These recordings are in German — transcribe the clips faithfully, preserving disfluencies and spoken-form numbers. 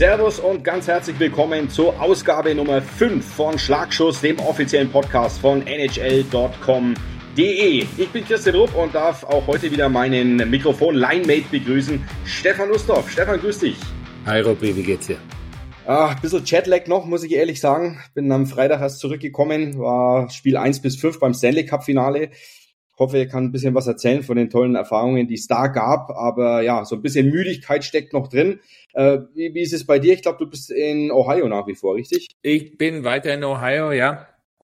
Servus und ganz herzlich willkommen zur Ausgabe Nummer fünf von Schlagschuss, dem offiziellen Podcast von N H L Punkt com Punkt de. Ich bin Christian Rupp und darf auch heute wieder meinen Mikrofon-Line-Mate begrüßen, Stefan Ustorf. Stefan, grüß dich. Hi Robby, wie geht's dir? Ah, ein bisschen Jetlag noch, muss ich ehrlich sagen. Bin am Freitag erst zurückgekommen, war Spiel eins bis fünf beim Stanley Cup Finale. Hoffe, er kann ein bisschen was erzählen von den tollen Erfahrungen, die es da gab. Aber ja, so ein bisschen Müdigkeit steckt noch drin. Äh, wie, wie ist es bei dir? Ich glaube, du bist in Ohio nach wie vor, richtig? Ich bin weiter in Ohio, ja.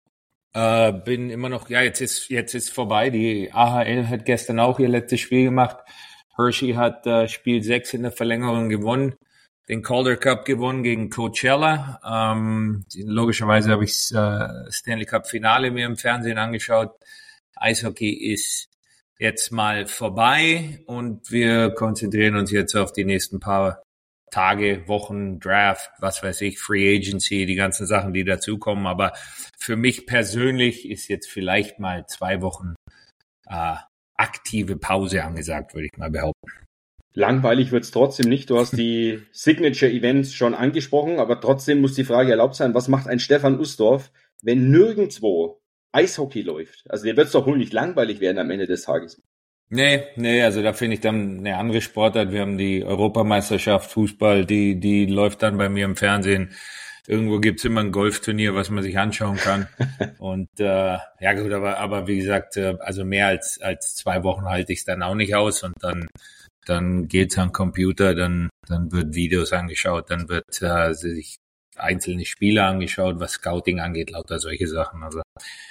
Äh, bin immer noch, ja, jetzt ist jetzt ist vorbei. Die A H L hat gestern auch ihr letztes Spiel gemacht. Hershey hat äh, Spiel sechs in der Verlängerung gewonnen. Den Calder Cup gewonnen gegen Coachella. Ähm, logischerweise habe ich das äh, Stanley Cup Finale mir im Fernsehen angeschaut. Eishockey ist jetzt mal vorbei und wir konzentrieren uns jetzt auf die nächsten paar Tage, Wochen, Draft, was weiß ich, Free Agency, die ganzen Sachen, die dazukommen. Aber für mich persönlich ist jetzt vielleicht mal zwei Wochen äh, aktive Pause angesagt, würde ich mal behaupten. Langweilig wird's trotzdem nicht. Du hast die Signature-Events schon angesprochen, aber trotzdem muss die Frage erlaubt sein, was macht ein Stefan Ustorf, wenn nirgendwo Eishockey läuft? Also dir wird's doch wohl nicht langweilig werden am Ende des Tages. Nee, nee, also da finde ich dann eine andere Sportart. Wir haben die Europameisterschaft Fußball, die die läuft dann bei mir im Fernsehen. Irgendwo gibt's immer ein Golfturnier, was man sich anschauen kann. Und äh, ja gut, aber aber wie gesagt, äh, also mehr als als zwei Wochen halte ich es dann auch nicht aus. Und dann dann geht's am Computer, dann dann wird Videos angeschaut, dann wird äh, sich einzelne Spieler angeschaut, was Scouting angeht, lauter solche Sachen. Also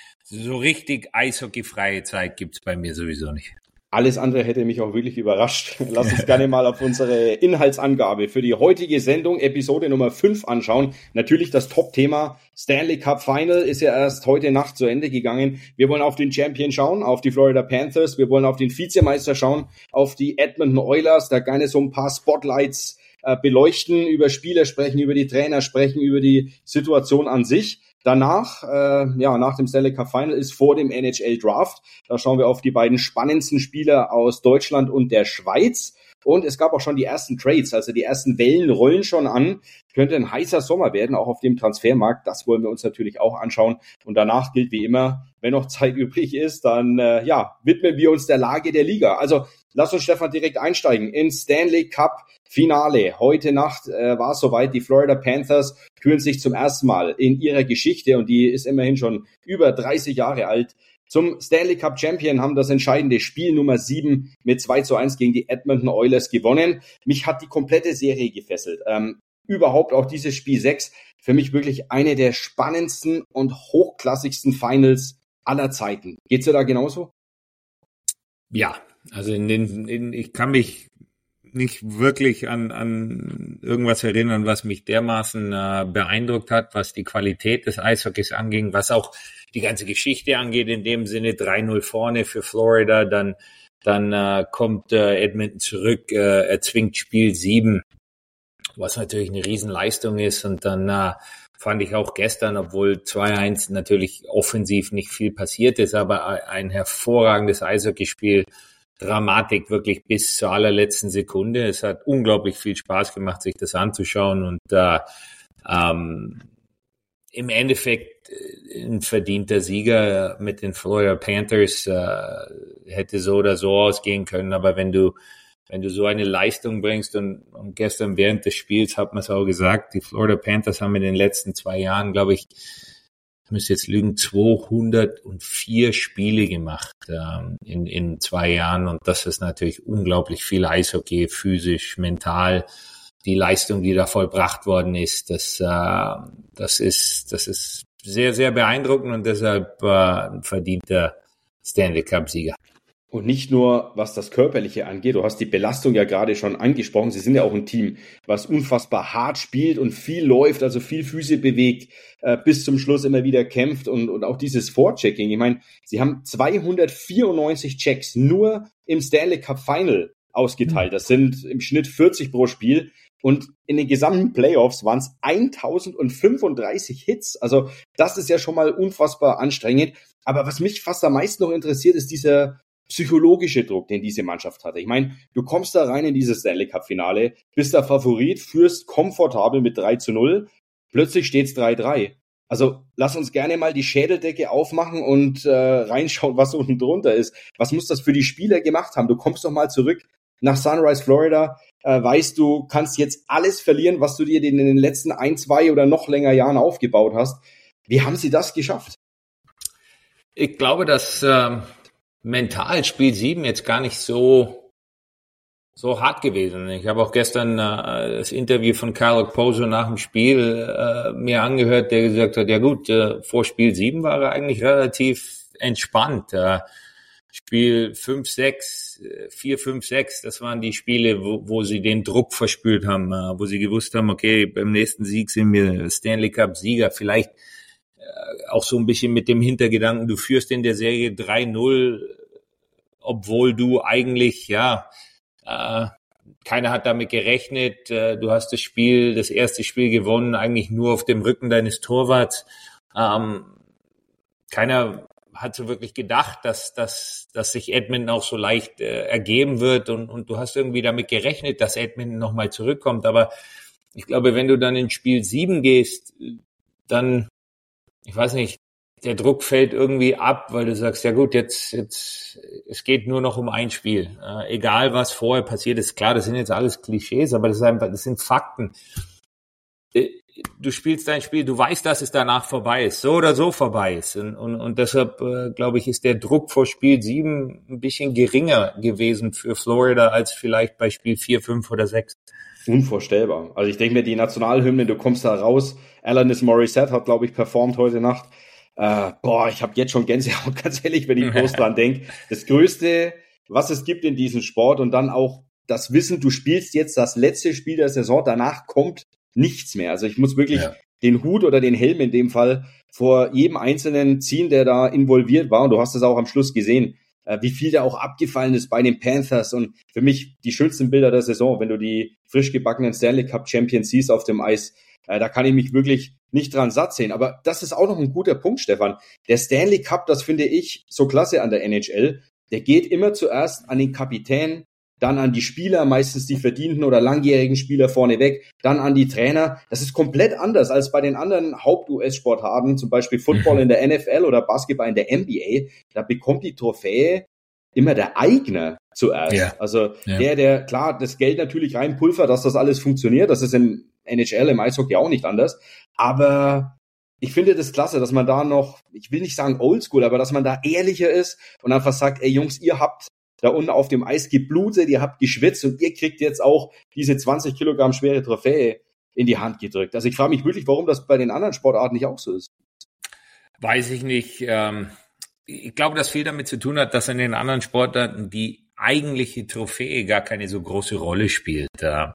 so richtig eishockeyfreie Zeit gibt's bei mir sowieso nicht. Alles andere hätte mich auch wirklich überrascht. Lass uns gerne mal auf unsere Inhaltsangabe für die heutige Sendung, Episode Nummer fünf, anschauen. Natürlich das Top-Thema Stanley Cup Final ist ja erst heute Nacht zu Ende gegangen. Wir wollen auf den Champion schauen, auf die Florida Panthers. Wir wollen auf den Vizemeister schauen, auf die Edmonton Oilers. Da gerne so ein paar Spotlights äh, beleuchten, über Spieler sprechen, über die Trainer sprechen, über die Situation an sich. Danach, äh, ja, nach dem Stanley Cup Final ist vor dem N H L Draft. Da schauen wir auf die beiden spannendsten Spieler aus Deutschland und der Schweiz. Und es gab auch schon die ersten Trades, also die ersten Wellen rollen schon an. Könnte ein heißer Sommer werden, auch auf dem Transfermarkt. Das wollen wir uns natürlich auch anschauen. Und danach gilt wie immer, wenn noch Zeit übrig ist, dann äh, ja, widmen wir uns der Lage der Liga. Also lass uns, Stefan, direkt einsteigen ins Stanley Cup Finale. Heute Nacht äh, war es soweit. Die Florida Panthers führen sich zum ersten Mal in ihrer Geschichte, und die ist immerhin schon über dreißig Jahre alt, zum Stanley Cup Champion, haben das entscheidende Spiel Nummer sieben mit zwei zu eins gegen die Edmonton Oilers gewonnen. Mich hat die komplette Serie gefesselt. Ähm, überhaupt auch dieses Spiel sechs. Für mich wirklich eine der spannendsten und hochklassigsten Finals aller Zeiten. Geht's dir da genauso? Ja, also in den, in, ich kann mich nicht wirklich an, an irgendwas erinnern, was mich dermaßen äh, beeindruckt hat, was die Qualität des Eishockeys anging, was auch die ganze Geschichte angeht, in dem Sinne drei null vorne für Florida, dann dann äh, kommt äh, Edmonton zurück, äh, erzwingt Spiel sieben, was natürlich eine Riesenleistung ist, und dann äh, fand ich auch gestern, obwohl zwei eins natürlich offensiv nicht viel passiert ist, aber ein hervorragendes Eishockeyspiel, Dramatik wirklich bis zur allerletzten Sekunde. Es hat unglaublich viel Spaß gemacht, sich das anzuschauen, und äh, ähm, im Endeffekt ein verdienter Sieger mit den Florida Panthers, äh, hätte so oder so ausgehen können, aber wenn du wenn du so eine Leistung bringst, und, und gestern während des Spiels hat man es auch gesagt, die Florida Panthers haben in den letzten zwei Jahren, glaube ich, ich müsste jetzt lügen, zweihundertvier Spiele gemacht ähm, in, in zwei Jahren, und das ist natürlich unglaublich viel Eishockey, physisch, mental. Die Leistung, die da vollbracht worden ist, das, äh, das ist, das ist sehr, sehr beeindruckend, und deshalb äh, ein verdienter Stanley Cup Sieger. Und nicht nur, was das Körperliche angeht, du hast die Belastung ja gerade schon angesprochen, sie sind ja auch ein Team, was unfassbar hart spielt und viel läuft, also viel Füße bewegt, äh, bis zum Schluss immer wieder kämpft, und, und auch dieses Vorchecking. Ich meine, sie haben zweihundertvierundneunzig Checks nur im Stanley Cup Final ausgeteilt. Das sind im Schnitt vierzig pro Spiel. Und in den gesamten Playoffs waren es eintausendfünfunddreißig Hits. Also das ist ja schon mal unfassbar anstrengend. Aber was mich fast am meisten noch interessiert, ist dieser psychologische Druck, den diese Mannschaft hatte. Ich meine, du kommst da rein in dieses Stanley Cup Finale, bist der Favorit, führst komfortabel mit drei zu null, plötzlich steht's drei drei. Also lass uns gerne mal die Schädeldecke aufmachen und äh, reinschauen, was unten drunter ist. Was muss das für die Spieler gemacht haben? Du kommst doch mal zurück nach Sunrise, Florida, äh, weißt du, kannst jetzt alles verlieren, was du dir in den letzten ein, zwei oder noch länger Jahren aufgebaut hast. Wie haben sie das geschafft? Ich glaube, dass ähm, mental Spiel sieben jetzt gar nicht so so hart gewesen. Ich habe auch gestern äh, das Interview von Kyle Okposo nach dem Spiel äh, mir angehört, der gesagt hat, ja gut, äh, vor Spiel sieben war er eigentlich relativ entspannt. Äh, Spiel fünf, sechs, vier, fünf, sechs, das waren die Spiele, wo, wo sie den Druck verspürt haben, äh, wo sie gewusst haben, okay, beim nächsten Sieg sind wir Stanley Cup Sieger. Vielleicht äh, auch so ein bisschen mit dem Hintergedanken, du führst in der Serie drei null, obwohl du eigentlich, ja, äh, keiner hat damit gerechnet. Äh, du hast das Spiel, das erste Spiel gewonnen, eigentlich nur auf dem Rücken deines Torwarts. Ähm, keiner hat so wirklich gedacht, dass, dass, dass sich Edmonton auch so leicht äh, ergeben wird und, und du hast irgendwie damit gerechnet, dass Edmonton nochmal zurückkommt. Aber ich glaube, wenn du dann in Spiel sieben gehst, dann, ich weiß nicht, der Druck fällt irgendwie ab, weil du sagst, ja gut, jetzt, jetzt, es geht nur noch um ein Spiel. Äh, egal was vorher passiert ist, klar, das sind jetzt alles Klischees, aber das ist einfach, das sind Fakten. Äh, du spielst dein Spiel, du weißt, dass es danach vorbei ist, so oder so vorbei ist. Und, und, und deshalb, äh, glaube ich, ist der Druck vor Spiel sieben ein bisschen geringer gewesen für Florida als vielleicht bei Spiel vier, fünf oder sechs. Unvorstellbar. Also ich denke mir, die Nationalhymne, du kommst da raus. Alanis Morissette hat, glaube ich, performt heute Nacht. Äh, boah, ich habe jetzt schon Gänsehaut, ganz ehrlich, wenn ich bloß dran denke. Das Größte, was es gibt in diesem Sport und dann auch das Wissen, du spielst jetzt das letzte Spiel der Saison, danach kommt nichts mehr. Also ich muss wirklich ja. den Hut oder den Helm in dem Fall vor jedem Einzelnen ziehen, der da involviert war. Und du hast es auch am Schluss gesehen, äh, wie viel da auch abgefallen ist bei den Panthers. Und für mich die schönsten Bilder der Saison, wenn du die frisch gebackenen Stanley Cup Champions siehst auf dem Eis. Äh, da kann ich mich wirklich nicht dran satt sehen. Aber das ist auch noch ein guter Punkt, Stefan. Der Stanley Cup, das finde ich so klasse an der N H L, der geht immer zuerst an den Kapitän, dann an die Spieler, meistens die verdienten oder langjährigen Spieler vorneweg, dann an die Trainer. Das ist komplett anders als bei den anderen Haupt-U S-Sportarten, zum Beispiel Football in der N F L oder Basketball in der N B A. Da bekommt die Trophäe immer der Eigner zuerst. Ja. Also ja. der, der, klar, das Geld natürlich reinpulvert, dass das alles funktioniert. Das ist in N H L, im Eishockey auch nicht anders. Aber ich finde das klasse, dass man da noch, ich will nicht sagen oldschool, aber dass man da ehrlicher ist und einfach sagt, ey Jungs, ihr habt da unten auf dem Eis geblutet, ihr habt geschwitzt und ihr kriegt jetzt auch diese zwanzig Kilogramm schwere Trophäe in die Hand gedrückt. Also ich frage mich wirklich, warum das bei den anderen Sportarten nicht auch so ist. Weiß ich nicht. Ich glaube, dass viel damit zu tun hat, dass in den anderen Sportarten die eigentliche Trophäe gar keine so große Rolle spielt.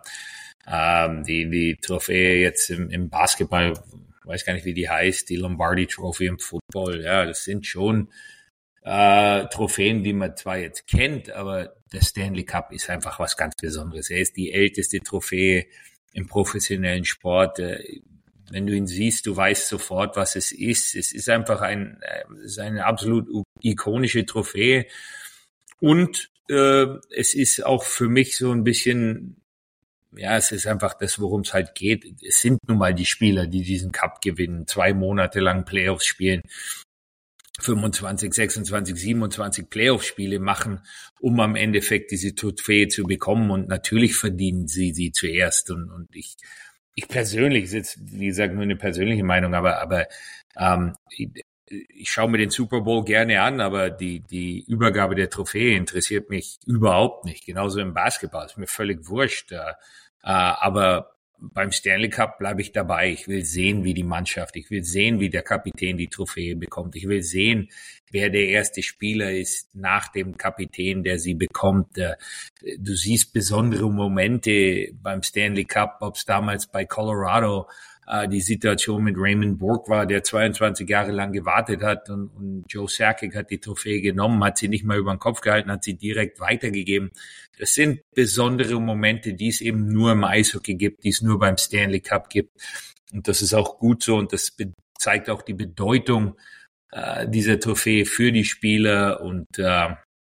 Die, die Trophäe jetzt im, im Basketball, weiß gar nicht, wie die heißt, die Lombardi Trophy im Football, ja, das sind schon Äh, Trophäen, die man zwar jetzt kennt, aber der Stanley Cup ist einfach was ganz Besonderes. Er ist die älteste Trophäe im professionellen Sport. Äh, wenn du ihn siehst, du weißt sofort, was es ist. Es ist einfach ein, äh, es ist eine absolut ikonische Trophäe. Und äh, es ist auch für mich so ein bisschen, ja, es ist einfach das, worum es halt geht. Es sind nun mal die Spieler, die diesen Cup gewinnen, zwei Monate lang Playoffs spielen, fünfundzwanzig, sechsundzwanzig, siebenundzwanzig Playoff-Spiele machen, um am Endeffekt diese Trophäe zu bekommen. Und natürlich verdienen sie sie zuerst. Und, und ich, ich persönlich, ist jetzt, wie gesagt, nur eine persönliche Meinung, aber, aber ähm, ich, ich schaue mir den Super Bowl gerne an, aber die, die Übergabe der Trophäe interessiert mich überhaupt nicht. Genauso im Basketball, ist mir völlig wurscht. Äh, aber beim Stanley Cup bleibe ich dabei. Ich will sehen, wie die Mannschaft, ich will sehen, wie der Kapitän die Trophäe bekommt. Ich will sehen, wer der erste Spieler ist nach dem Kapitän, der sie bekommt. Du siehst besondere Momente beim Stanley Cup, ob es damals bei Colorado die Situation mit Raymond Bourque war, der zweiundzwanzig Jahre lang gewartet hat und, und Joe Sakic hat die Trophäe genommen, hat sie nicht mal über den Kopf gehalten, hat sie direkt weitergegeben. Das sind besondere Momente, die es eben nur im Eishockey gibt, die es nur beim Stanley Cup gibt. Und das ist auch gut so und das be- zeigt auch die Bedeutung äh, dieser Trophäe für die Spieler. Und äh,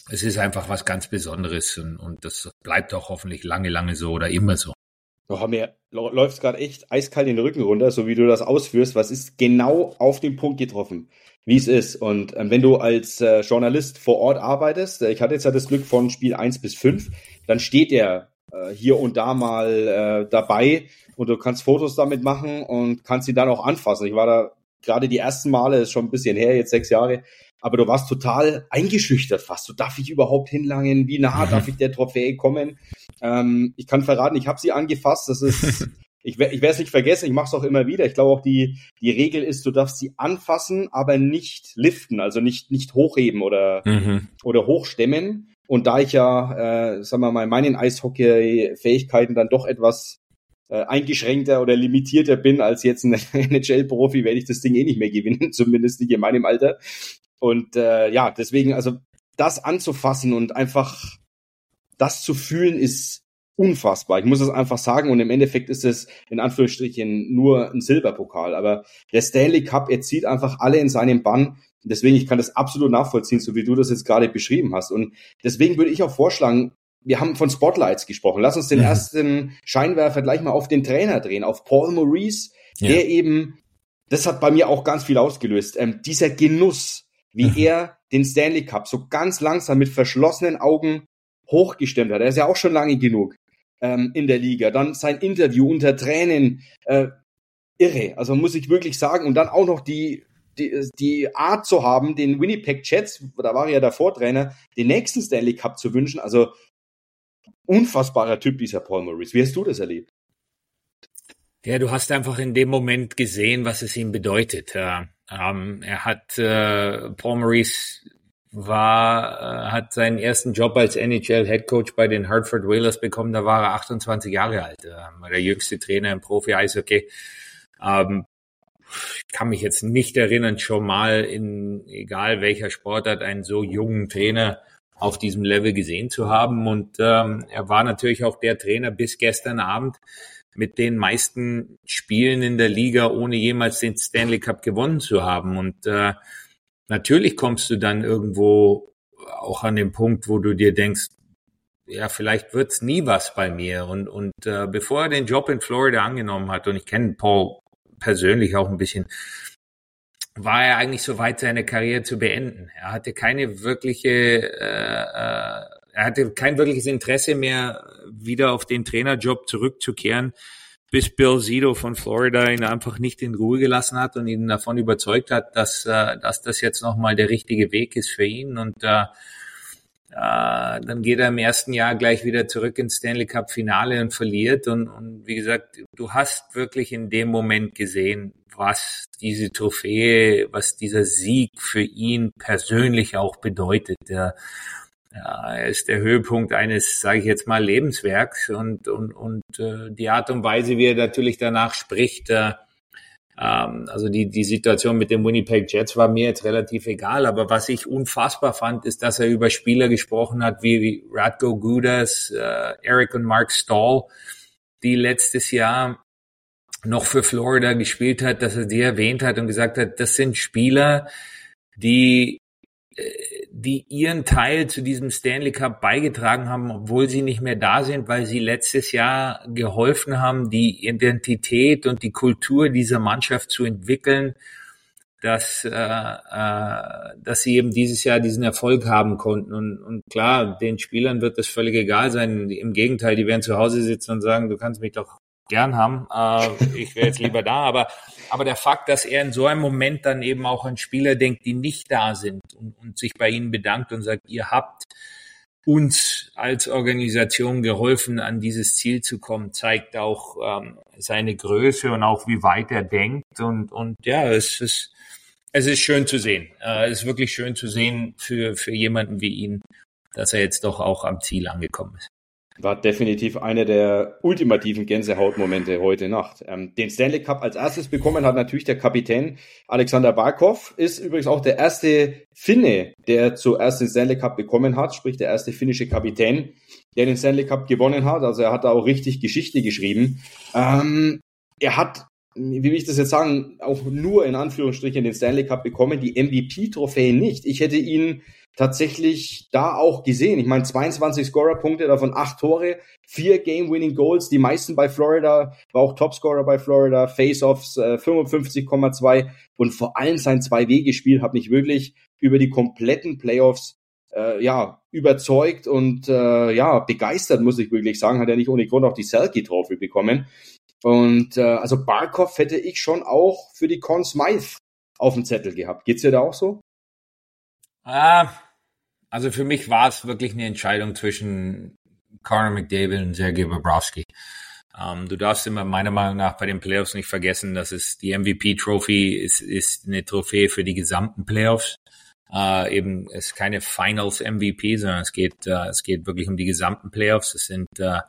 es ist einfach was ganz Besonderes und, und das bleibt auch hoffentlich lange, lange so oder immer so. Oh, mir läuft gerade echt eiskalt den Rücken runter, so wie du das ausführst. Was ist genau auf den Punkt getroffen, wie es ist. Und ähm, wenn du als äh, Journalist vor Ort arbeitest, äh, ich hatte jetzt ja das Glück von Spiel eins bis fünf, dann steht der äh, hier und da mal äh, dabei und du kannst Fotos damit machen und kannst ihn dann auch anfassen. Ich war da gerade die ersten Male, ist schon ein bisschen her, jetzt sechs Jahre, aber du warst total eingeschüchtert fast. So, darf ich überhaupt hinlangen? Wie nah darf ich der Trophäe kommen? Ähm, ich kann verraten, ich habe sie angefasst. Das ist, ich, ich werde es nicht vergessen, ich mache es auch immer wieder. Ich glaube auch, die die Regel ist, du darfst sie anfassen, aber nicht liften, also nicht nicht hochheben oder mhm. oder hochstemmen. Und da ich ja, äh, sagen wir mal, meinen Eishockey-Fähigkeiten dann doch etwas äh, eingeschränkter oder limitierter bin als jetzt ein N H L-Profi, werde ich das Ding eh nicht mehr gewinnen, zumindest nicht in meinem Alter. Und äh, ja, deswegen, also das anzufassen und einfach das zu fühlen, ist unfassbar. Ich muss es einfach sagen. Und im Endeffekt ist es in Anführungsstrichen nur ein Silberpokal. Aber der Stanley Cup, er zieht einfach alle in seinen Bann. Deswegen, ich kann das absolut nachvollziehen, so wie du das jetzt gerade beschrieben hast. Und deswegen würde ich auch vorschlagen, wir haben von Spotlights gesprochen. Lass uns den mhm. ersten Scheinwerfer gleich mal auf den Trainer drehen, auf Paul Maurice, ja. der eben, das hat bei mir auch ganz viel ausgelöst, ähm, dieser Genuss, wie mhm. er den Stanley Cup so ganz langsam mit verschlossenen Augen hochgestemmt hat. Er ist ja auch schon lange genug ähm, in der Liga. Dann sein Interview unter Tränen, äh, irre. Also muss ich wirklich sagen. Und dann auch noch die die, die Art zu haben, den Winnipeg Jets, da war er ja davor Trainer, den nächsten Stanley Cup zu wünschen. Also unfassbarer Typ, dieser Paul Maurice. Wie hast du das erlebt? Ja, du hast einfach in dem Moment gesehen, was es ihm bedeutet. Ja, ähm, er hat, äh, Paul Maurice war, äh, hat seinen ersten Job als N H L-Headcoach bei den Hartford Whalers bekommen, da war er achtundzwanzig Jahre alt, äh, war der jüngste Trainer im Profi-Eishockey. Ähm, ich kann mich jetzt nicht erinnern, schon mal in egal welcher Sportart einen so jungen Trainer auf diesem Level gesehen zu haben. Und ähm, er war natürlich auch der Trainer bis gestern Abend mit den meisten Spielen in der Liga, ohne jemals den Stanley Cup gewonnen zu haben. Und äh, natürlich kommst du dann irgendwo auch an den Punkt, wo du dir denkst, ja, vielleicht wird's nie was bei mir. Und und äh, bevor er den Job in Florida angenommen hat, und ich kenne Paul persönlich auch ein bisschen, war er eigentlich so weit, seine Karriere zu beenden. Er hatte keine wirkliche, äh, äh, er hatte kein wirkliches Interesse mehr, wieder auf den Trainerjob zurückzukehren, bis Bill Zito von Florida ihn einfach nicht in Ruhe gelassen hat und ihn davon überzeugt hat, dass, äh, dass das jetzt nochmal der richtige Weg ist für ihn. Und äh, äh, dann geht er im ersten Jahr gleich wieder zurück ins Stanley Cup Finale und verliert. Und, und wie gesagt, du hast wirklich in dem Moment gesehen, was diese Trophäe, was dieser Sieg für ihn persönlich auch bedeutet. Der, ja, er ist der Höhepunkt eines, sage ich jetzt mal, Lebenswerks und und und äh, die Art und Weise, wie er natürlich danach spricht, äh, ähm, also die die Situation mit den Winnipeg Jets war mir jetzt relativ egal, aber was ich unfassbar fand, ist, dass er über Spieler gesprochen hat wie, wie Radko Gudas, äh, Eric und Mark Stahl, die letztes Jahr noch für Florida gespielt hat, dass er die erwähnt hat und gesagt hat, das sind Spieler, die die ihren Teil zu diesem Stanley Cup beigetragen haben, obwohl sie nicht mehr da sind, weil sie letztes Jahr geholfen haben, die Identität und die Kultur dieser Mannschaft zu entwickeln, dass äh, äh, dass sie eben dieses Jahr diesen Erfolg haben konnten. Und, und klar, den Spielern wird das völlig egal sein. Im Gegenteil, die werden zu Hause sitzen und sagen, du kannst mich doch gern haben, äh, ich wäre jetzt lieber da, aber aber der Fakt, dass er in so einem Moment dann eben auch an Spieler denkt, die nicht da sind und, und sich bei ihnen bedankt und sagt, ihr habt uns als Organisation geholfen, an dieses Ziel zu kommen, zeigt auch ähm, seine Größe und auch wie weit er denkt und und ja, es ist es ist schön zu sehen, äh, es ist wirklich schön zu sehen für für jemanden wie ihn, dass er jetzt doch auch am Ziel angekommen ist. War definitiv einer der ultimativen Gänsehautmomente heute Nacht. Ähm, den Stanley Cup als erstes bekommen hat natürlich der Kapitän Alexander Barkov, ist übrigens auch der erste Finne, der zuerst den Stanley Cup bekommen hat, sprich der erste finnische Kapitän, der den Stanley Cup gewonnen hat. Also er hat da auch richtig Geschichte geschrieben. Ähm, er hat, wie will ich das jetzt sagen, auch nur in Anführungsstrichen den Stanley Cup bekommen, die M V P-Trophäe nicht. Ich hätte ihn tatsächlich da auch gesehen. Ich meine, zweiundzwanzig Scorerpunkte, davon acht Tore, vier Game-Winning-Goals, die meisten bei Florida, war auch Topscorer bei Florida, Face-Offs äh, fünfundfünfzig Komma zwei und vor allem sein Zwei-Wege-Spiel hat mich wirklich über die kompletten Playoffs äh, ja überzeugt und äh, ja begeistert, muss ich wirklich sagen. Hat er nicht ohne Grund auch die Selke-Trophy bekommen. Und äh, also Barkov hätte ich schon auch für die Conn Smythe auf dem Zettel gehabt. Geht's dir da auch so? Ah, also für mich war es wirklich eine Entscheidung zwischen Connor McDavid und Sergei Bobrovsky. Ähm, du darfst immer meiner Meinung nach bei den Playoffs nicht vergessen, dass es die M V P-Trophy ist, ist eine Trophäe für die gesamten Playoffs. Äh, eben es ist keine Finals M V P, sondern es geht äh, es geht wirklich um die gesamten Playoffs. Es sind äh,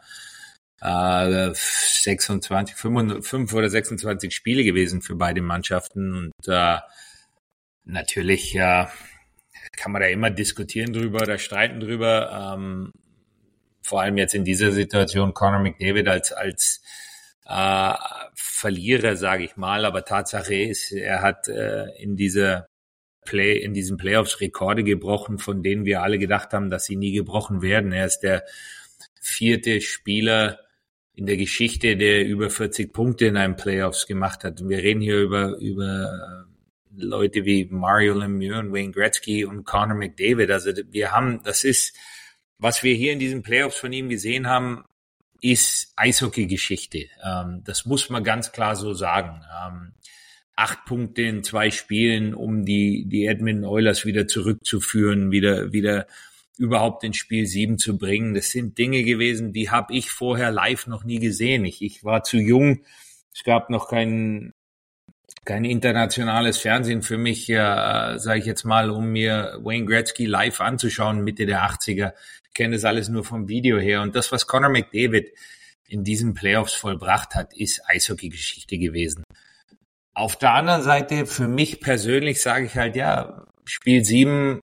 äh, sechsundzwanzig, fünf oder sechsundzwanzig Spiele gewesen für beide Mannschaften und äh, natürlich äh, kann man da immer diskutieren drüber oder streiten drüber. Ähm, vor allem jetzt in dieser Situation Connor McDavid als als äh, Verlierer, sage ich mal. Aber Tatsache ist, er hat äh, in dieser Play in diesen Playoffs Rekorde gebrochen, von denen wir alle gedacht haben, dass sie nie gebrochen werden. Er ist der vierte Spieler in der Geschichte, der über vierzig Punkte in einem Playoffs gemacht hat. Und wir reden hier über über Leute wie Mario Lemieux und Wayne Gretzky und Connor McDavid. Also wir haben, das ist, was wir hier in diesen Playoffs von ihm gesehen haben, ist Eishockey-Geschichte. Ähm, das muss man ganz klar so sagen. Ähm, acht Punkte in zwei Spielen, um die die Edmonton Oilers wieder zurückzuführen, wieder wieder überhaupt ins Spiel sieben zu bringen. Das sind Dinge gewesen, die habe ich vorher live noch nie gesehen. Ich, ich war zu jung. Es gab noch kein kein internationales Fernsehen für mich, äh, sage ich jetzt mal, um mir Wayne Gretzky live anzuschauen, Mitte der achtziger. Ich kenne das alles nur vom Video her. Und das, was Connor McDavid in diesen Playoffs vollbracht hat, ist Eishockey-Geschichte gewesen. Auf der anderen Seite, für mich persönlich sage ich halt, ja, Spiel sieben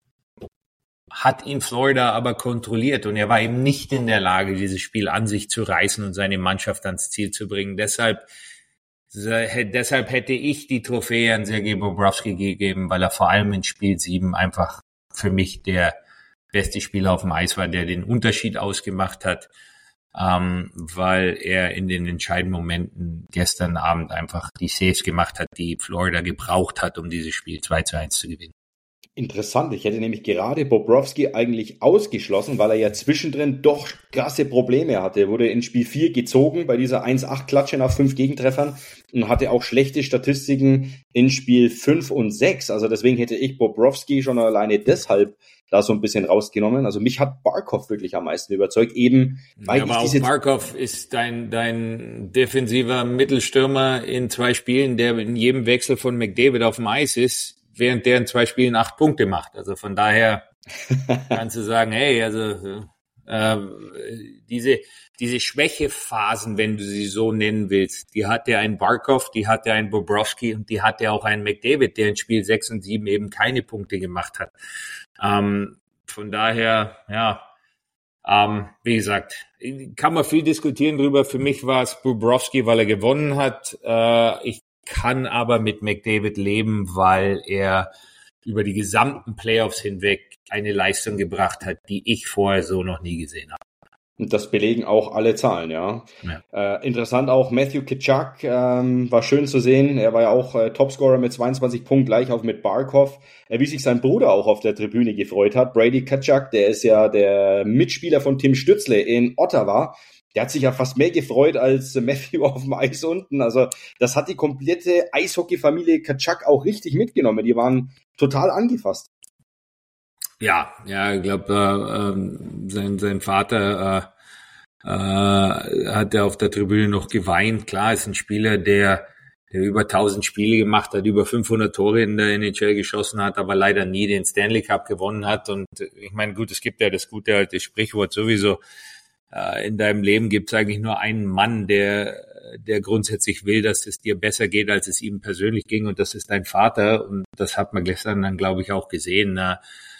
hat ihn Florida aber kontrolliert und er war eben nicht in der Lage, dieses Spiel an sich zu reißen und seine Mannschaft ans Ziel zu bringen. Deshalb Deshalb hätte ich die Trophäe an Sergei Bobrovsky gegeben, weil er vor allem in Spiel sieben einfach für mich der beste Spieler auf dem Eis war, der den Unterschied ausgemacht hat, ähm, weil er in den entscheidenden Momenten gestern Abend einfach die Saves gemacht hat, die Florida gebraucht hat, um dieses Spiel zwei zu eins zu gewinnen. Interessant, ich hätte nämlich gerade Bobrovsky eigentlich ausgeschlossen, weil er ja zwischendrin doch krasse Probleme hatte. Er wurde in Spiel vier gezogen bei dieser eins acht Klatsche nach fünf Gegentreffern und hatte auch schlechte Statistiken in Spiel fünf und sechs. Also deswegen hätte ich Bobrovsky schon alleine deshalb da so ein bisschen rausgenommen. Also mich hat Barkov wirklich am meisten überzeugt. Eben, weil ja, aber auch Barkov ist dein, dein defensiver Mittelstürmer in zwei Spielen, der in jedem Wechsel von McDavid auf dem Eis ist, während der in zwei Spielen acht Punkte macht. Also von daher kannst du sagen, hey, also äh, diese diese Schwächephasen, wenn du sie so nennen willst, die hat ja ein Barkov, die hat ja ein Bobrovsky und die hat ja auch ein McDavid, der in Spiel sechs und sieben eben keine Punkte gemacht hat. Ähm, von daher, ja, ähm, wie gesagt, kann man viel diskutieren drüber. Für mich war es Bobrovsky, weil er gewonnen hat. Äh, ich kann aber mit McDavid leben, weil er über die gesamten Playoffs hinweg eine Leistung gebracht hat, die ich vorher so noch nie gesehen habe. Und das belegen auch alle Zahlen, ja. ja. Äh, interessant auch, Matthew Tkachuk ähm, war schön zu sehen. Er war ja auch äh, Topscorer mit zweiundzwanzig Punkten, gleich auf mit Barkov. Äh, wie sich sein Bruder auch auf der Tribüne gefreut hat. Brady Tkachuk, der ist ja der Mitspieler von Tim Stützle in Ottawa. Der hat sich ja fast mehr gefreut als Matthew auf dem Eis unten. Also das hat die komplette Eishockey-Familie Tkachuk auch richtig mitgenommen. Die waren total angefasst. Ja, ja, ich glaube, äh, äh, sein sein Vater äh, äh, hat ja auf der Tribüne noch geweint. Klar, ist ein Spieler, der der über tausend Spiele gemacht hat, über fünfhundert Tore in der N H L geschossen hat, aber leider nie den Stanley Cup gewonnen hat. Und ich meine, gut, es gibt ja das gute alte Sprichwort sowieso, in deinem Leben gibt es eigentlich nur einen Mann, der der grundsätzlich will, dass es dir besser geht, als es ihm persönlich ging, und das ist dein Vater. Und das hat man gestern dann, glaube ich, auch gesehen, äh,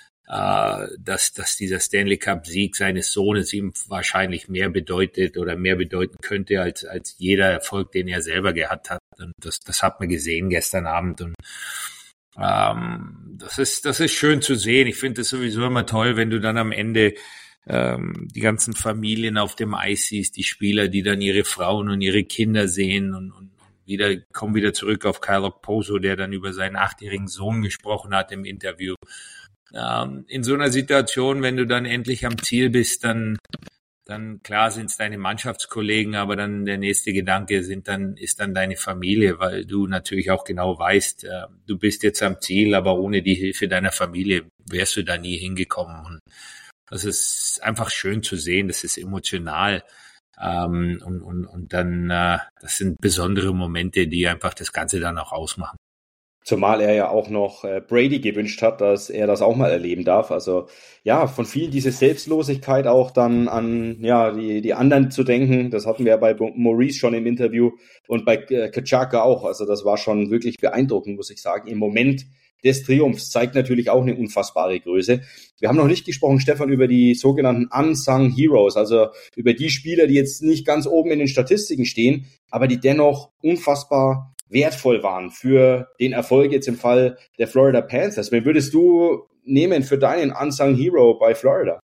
dass dass dieser Stanley Cup Sieg seines Sohnes ihm wahrscheinlich mehr bedeutet oder mehr bedeuten könnte als als jeder Erfolg, den er selber gehabt hat. Und das das hat man gesehen gestern Abend. Und Ähm, das ist, das ist schön zu sehen. Ich finde es sowieso immer toll, wenn du dann am Ende ähm, die ganzen Familien auf dem Eis siehst, die Spieler, die dann ihre Frauen und ihre Kinder sehen und, und wieder, kommen wieder zurück auf Kyle Okposo, der dann über seinen achtjährigen Sohn gesprochen hat im Interview. Ähm, in so einer Situation, wenn du dann endlich am Ziel bist, dann dann klar sind es deine Mannschaftskollegen, aber dann der nächste Gedanke sind dann ist dann deine Familie, weil du natürlich auch genau weißt, äh, du bist jetzt am Ziel, aber ohne die Hilfe deiner Familie wärst du da nie hingekommen. Und das ist einfach schön zu sehen, das ist emotional. Ähm, und, und, und dann, äh, das sind besondere Momente, die einfach das Ganze dann auch ausmachen. Zumal er ja auch noch äh, Brady gewünscht hat, dass er das auch mal erleben darf. Also ja, von vielen diese Selbstlosigkeit auch dann an ja die die anderen zu denken. Das hatten wir ja bei Maurice schon im Interview und bei äh, Tkachuk auch. Also das war schon wirklich beeindruckend, muss ich sagen. Im Moment des Triumphs zeigt natürlich auch eine unfassbare Größe. Wir haben noch nicht gesprochen, Stefan, über die sogenannten Unsung Heroes, also über die Spieler, die jetzt nicht ganz oben in den Statistiken stehen, aber die dennoch unfassbar wertvoll waren für den Erfolg jetzt im Fall der Florida Panthers. Wen würdest du nehmen für deinen Unsung Hero bei Florida?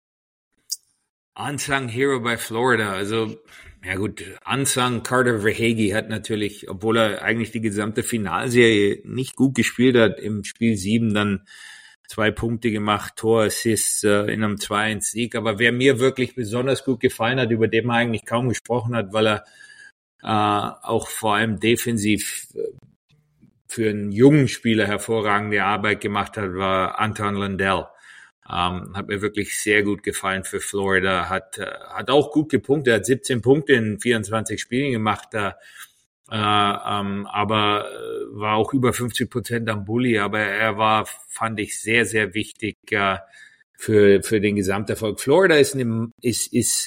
Unsung Hero bei Florida, also ja gut, Unsung Carter Verhaeghe hat natürlich, obwohl er eigentlich die gesamte Finalserie nicht gut gespielt hat, im Spiel sieben dann zwei Punkte gemacht, Tor, Assist äh, in einem zwei eins Sieg. Aber wer mir wirklich besonders gut gefallen hat, über den man eigentlich kaum gesprochen hat, weil er äh, auch vor allem defensiv äh, für einen jungen Spieler hervorragende Arbeit gemacht hat, war Anton Lundell. Ähm, hat mir wirklich sehr gut gefallen für Florida, hat äh, hat auch gut gepunktet, hat siebzehn Punkte in vierundzwanzig Spielen gemacht, äh, ähm, aber äh, war auch über fünfzig Prozent am Bully, aber er war, fand ich, sehr, sehr wichtig äh, für für den Gesamterfolg. Florida ist, eine, ist, ist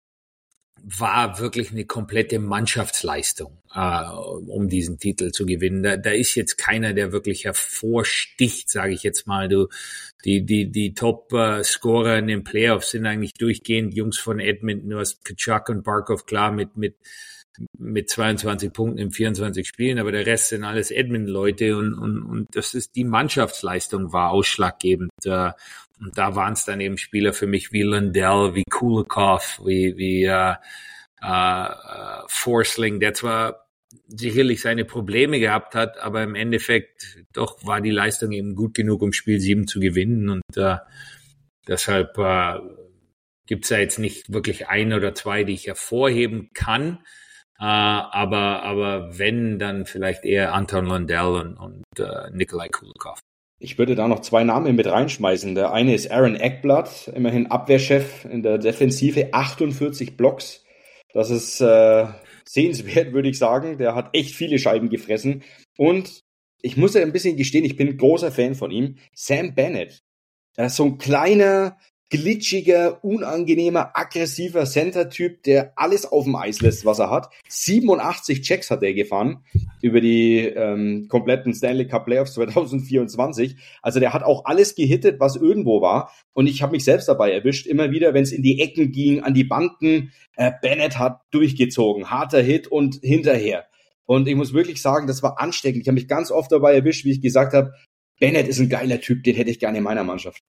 war wirklich eine komplette Mannschaftsleistung, äh, um diesen Titel zu gewinnen. Da, da ist jetzt keiner, der wirklich hervorsticht, sage ich jetzt mal. Du, die die die Top-Scorer in den Playoffs sind eigentlich durchgehend Jungs von Edmonton. Du hast Tkachuk und Barkov, klar, mit mit mit zweiundzwanzig Punkten in vierundzwanzig Spielen, aber der Rest sind alles Edmonton-Leute und und und das ist die Mannschaftsleistung war ausschlaggebend. Äh, Und da waren es dann eben Spieler für mich wie Lundell, wie Kulikov, wie, wie äh, äh, Forsling, der zwar sicherlich seine Probleme gehabt hat, aber im Endeffekt doch war die Leistung eben gut genug, um Spiel sieben zu gewinnen. Und äh, deshalb äh, gibt es ja jetzt nicht wirklich ein oder zwei, die ich hervorheben kann. Uh, aber aber wenn, dann vielleicht eher Anton Lundell und, und uh, Nikolai Kulikov. Ich würde da noch zwei Namen mit reinschmeißen. Der eine ist Aaron Ekblad, immerhin Abwehrchef in der Defensive, achtundvierzig Blocks. Das ist äh, sehenswert, würde ich sagen. Der hat echt viele Scheiben gefressen. Und ich muss ja ein bisschen gestehen, ich bin ein großer Fan von ihm. Sam Bennett. Er ist so ein kleiner, glitschiger, unangenehmer, aggressiver Center-Typ, der alles auf dem Eis lässt, was er hat. siebenundachtzig Checks hat er gefahren über die ähm, kompletten Stanley Cup Playoffs zwanzig vierundzwanzig. Also der hat auch alles gehittet, was irgendwo war. Und ich habe mich selbst dabei erwischt, immer wieder, wenn es in die Ecken ging, an die Banden. Äh, Bennett hat durchgezogen, harter Hit und hinterher. Und ich muss wirklich sagen, das war ansteckend. Ich habe mich ganz oft dabei erwischt, wie ich gesagt habe, Bennett ist ein geiler Typ, den hätte ich gerne in meiner Mannschaft.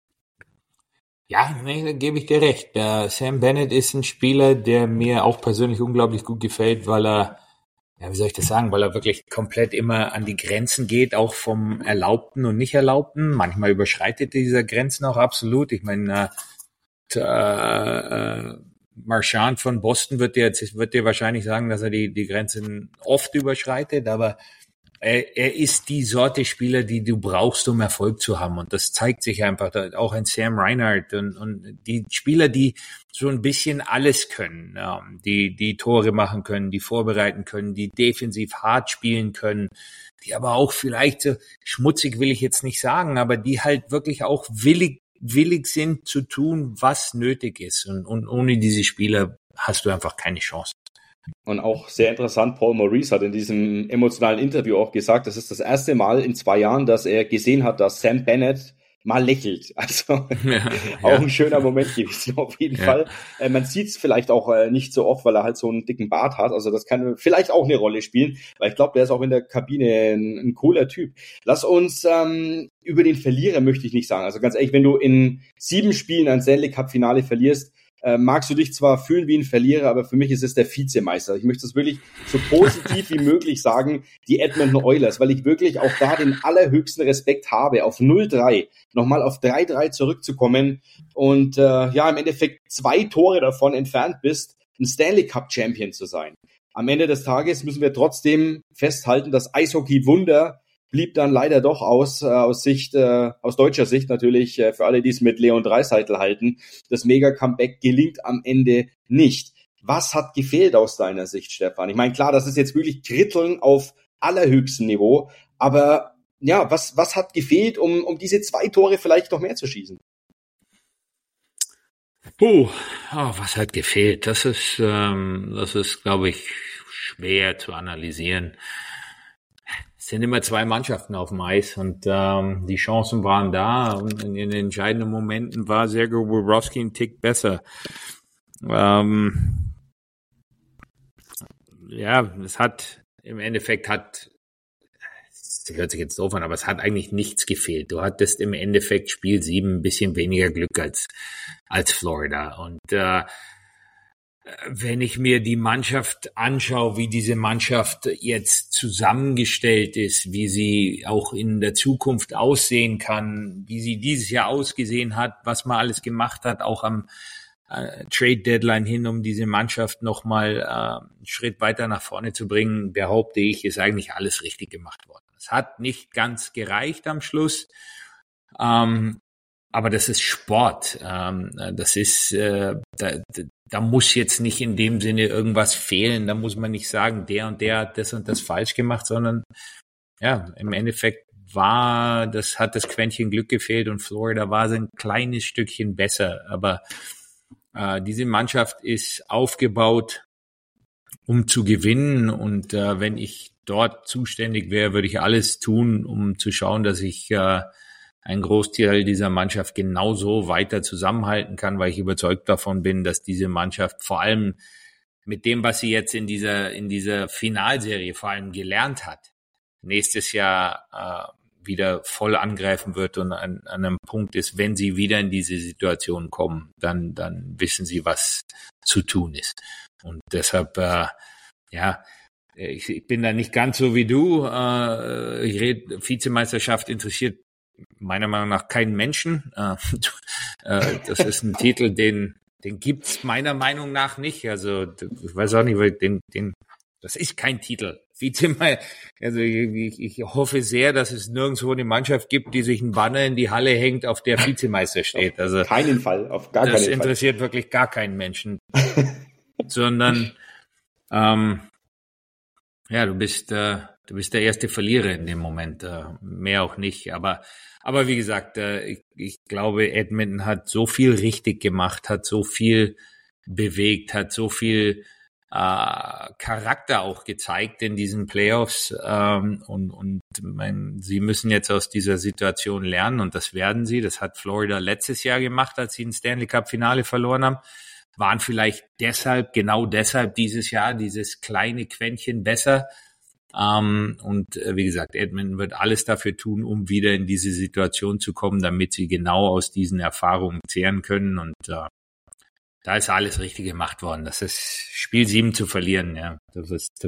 Ja, nee, da gebe ich dir recht. Der Sam Bennett ist ein Spieler, der mir auch persönlich unglaublich gut gefällt, weil er, ja, wie soll ich das sagen, weil er wirklich komplett immer an die Grenzen geht, auch vom Erlaubten und Nicht-Erlaubten. Manchmal überschreitet er diese Grenzen auch absolut. Ich meine, äh, äh, Marchand von Boston wird dir jetzt, wird dir wahrscheinlich sagen, dass er die, die Grenzen oft überschreitet, aber Er, er ist die Sorte Spieler, die du brauchst, um Erfolg zu haben. Und das zeigt sich einfach, auch ein Sam Reinhart und, und die Spieler, die so ein bisschen alles können, ja, die, die Tore machen können, die vorbereiten können, die defensiv hart spielen können, die aber auch vielleicht so schmutzig will ich jetzt nicht sagen, aber die halt wirklich auch willig, willig sind zu tun, was nötig ist. Und, und ohne diese Spieler hast du einfach keine Chance. Und auch sehr interessant, Paul Maurice hat in diesem emotionalen Interview auch gesagt, das ist das erste Mal in zwei Jahren, dass er gesehen hat, dass Sam Bennett mal lächelt. Also Ja, auch ja. ein schöner Moment gewesen, auf jeden Ja. Fall. Äh, man sieht es vielleicht auch äh, nicht so oft, weil er halt so einen dicken Bart hat. Also das kann vielleicht auch eine Rolle spielen, weil ich glaube, der ist auch in der Kabine ein, ein cooler Typ. Lass uns ähm, über den Verlierer möchte ich nicht sagen. Also ganz ehrlich, wenn du in sieben Spielen ein Stanley Cup Finale verlierst, äh, magst du dich zwar fühlen wie ein Verlierer, aber für mich ist es der Vizemeister. Ich möchte es wirklich so positiv wie möglich sagen, die Edmonton Oilers, weil ich wirklich auch da den allerhöchsten Respekt habe, auf null drei nochmal auf drei drei zurückzukommen und äh, ja, im Endeffekt zwei Tore davon entfernt bist, ein Stanley Cup Champion zu sein. Am Ende des Tages müssen wir trotzdem festhalten, das Eishockey-Wunder blieb dann leider doch aus, äh, aus Sicht, äh, aus deutscher Sicht natürlich, äh, für alle, die es mit Leon Draisaitl halten. Das Mega-Comeback gelingt am Ende nicht. Was hat gefehlt aus deiner Sicht, Stefan? Ich meine, klar, das ist jetzt wirklich Kritteln auf allerhöchstem Niveau, aber ja, was, was hat gefehlt, um, um diese zwei Tore vielleicht noch mehr zu schießen? Puh, oh, was hat gefehlt? Das ist, ähm, das ist, glaube ich, schwer zu analysieren. Es sind immer zwei Mannschaften auf dem Eis und ähm, die Chancen waren da und in den entscheidenden Momenten war Sergei Bobrovsky ein Tick besser. Ähm, ja, es hat im Endeffekt hat, das hört sich jetzt doof an, aber es hat eigentlich nichts gefehlt. Du hattest im Endeffekt Spiel sieben ein bisschen weniger Glück als als Florida und äh, wenn ich mir die Mannschaft anschaue, wie diese Mannschaft jetzt zusammengestellt ist, wie sie auch in der Zukunft aussehen kann, wie sie dieses Jahr ausgesehen hat, was man alles gemacht hat, auch am äh, Trade-Deadline hin, um diese Mannschaft nochmal äh, einen Schritt weiter nach vorne zu bringen, behaupte ich, ist eigentlich alles richtig gemacht worden. Es hat nicht ganz gereicht am Schluss, ähm, aber das ist Sport. Ähm, das ist, äh, da, da muss jetzt nicht in dem Sinne irgendwas fehlen. Da muss man nicht sagen, der und der hat das und das falsch gemacht, sondern ja, im Endeffekt war, das hat das Quäntchen Glück gefehlt und Florida war so ein kleines Stückchen besser. Aber äh, diese Mannschaft ist aufgebaut, um zu gewinnen. Und äh, wenn ich dort zuständig wäre, würde ich alles tun, um zu schauen, dass ich äh, ein Großteil dieser Mannschaft genauso weiter zusammenhalten kann, weil ich überzeugt davon bin, dass diese Mannschaft vor allem mit dem, was sie jetzt in dieser in dieser Finalserie vor allem gelernt hat, nächstes Jahr äh, wieder voll angreifen wird und an, an einem Punkt ist, wenn sie wieder in diese Situation kommen, dann dann wissen sie, was zu tun ist. Und deshalb, äh, ja, ich, ich bin da nicht ganz so wie du. Äh, ich rede, Vizemeisterschaft interessiert meiner Meinung nach keinen Menschen. Äh, äh, das ist ein Titel, den den gibt's meiner Meinung nach nicht. Also ich weiß auch nicht, weil den den das ist kein Titel. Vizemeister. Also ich, ich hoffe sehr, dass es nirgendwo eine Mannschaft gibt, die sich ein Banner in die Halle hängt, auf der Vizemeister steht. Also auf keinen Fall, auf gar keinen Fall. Das interessiert wirklich gar keinen Menschen, sondern ähm, ja, du bist äh, du bist der erste Verlierer in dem Moment, äh, mehr auch nicht. Aber aber wie gesagt, äh, ich, ich glaube, Edmonton hat so viel richtig gemacht, hat so viel bewegt, hat so viel äh, Charakter auch gezeigt in diesen Playoffs ähm, und und mein, sie müssen jetzt aus dieser Situation lernen und das werden sie. Das hat Florida letztes Jahr gemacht, als sie ein Stanley Cup Finale verloren haben. Waren vielleicht deshalb, genau deshalb dieses Jahr dieses kleine Quäntchen besser. Ähm, und äh, wie gesagt, Edmonton wird alles dafür tun, um wieder in diese Situation zu kommen, damit sie genau aus diesen Erfahrungen zehren können. Und äh, da ist alles richtig gemacht worden. Das ist Spiel sieben zu verlieren. Ja, das ist,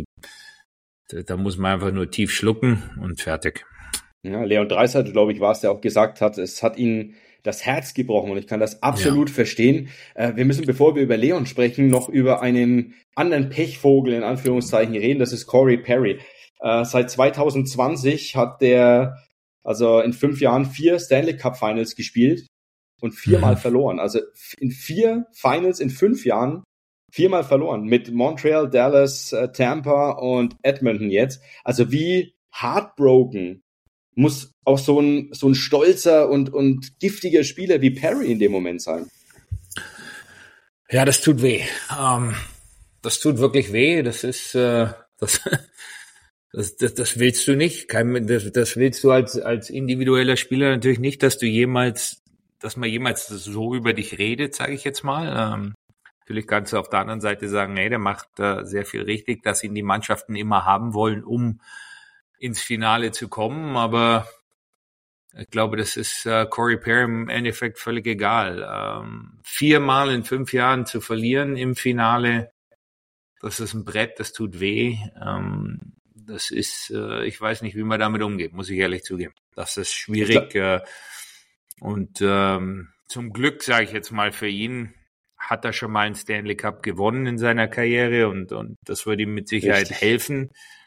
da, da muss man einfach nur tief schlucken und fertig. Ja, Leon Draisaitl, glaube ich, war es, der auch gesagt hat, es hat ihn das Herz gebrochen und ich kann das absolut ja. verstehen. Äh, wir müssen, bevor wir über Leon sprechen, noch über einen anderen Pechvogel in Anführungszeichen reden. Das ist Corey Perry. Äh, seit zwanzig zwanzig hat der also in fünf Jahren vier Stanley Cup Finals gespielt und viermal mhm. verloren. Also in vier Finals in fünf Jahren viermal verloren. Mit Montreal, Dallas, äh, Tampa und Edmonton jetzt. Also wie heartbroken muss auch so ein so ein stolzer und und giftiger Spieler wie Perry in dem Moment sein. Ja, das tut weh. Ähm, das tut wirklich weh. Das ist äh, das Das, das, das willst du nicht. Kein, das, das willst du als, als individueller Spieler natürlich nicht, dass du jemals, dass man jemals so über dich redet, sage ich jetzt mal. Ähm, natürlich kannst du auf der anderen Seite sagen, hey, der macht äh, sehr viel richtig, dass ihn die Mannschaften immer haben wollen, um ins Finale zu kommen. Aber ich glaube, das ist äh, Corey Perry im Endeffekt völlig egal. Ähm, viermal in fünf Jahren zu verlieren im Finale, das ist ein Brett, das tut weh. Ähm, Das ist, äh, ich weiß nicht, wie man damit umgeht, muss ich ehrlich zugeben. Das ist schwierig. Äh, und ähm, zum Glück, sage ich jetzt mal, für ihn hat er schon mal einen Stanley Cup gewonnen in seiner Karriere und, und das würde ihm mit Sicherheit Richtig. helfen.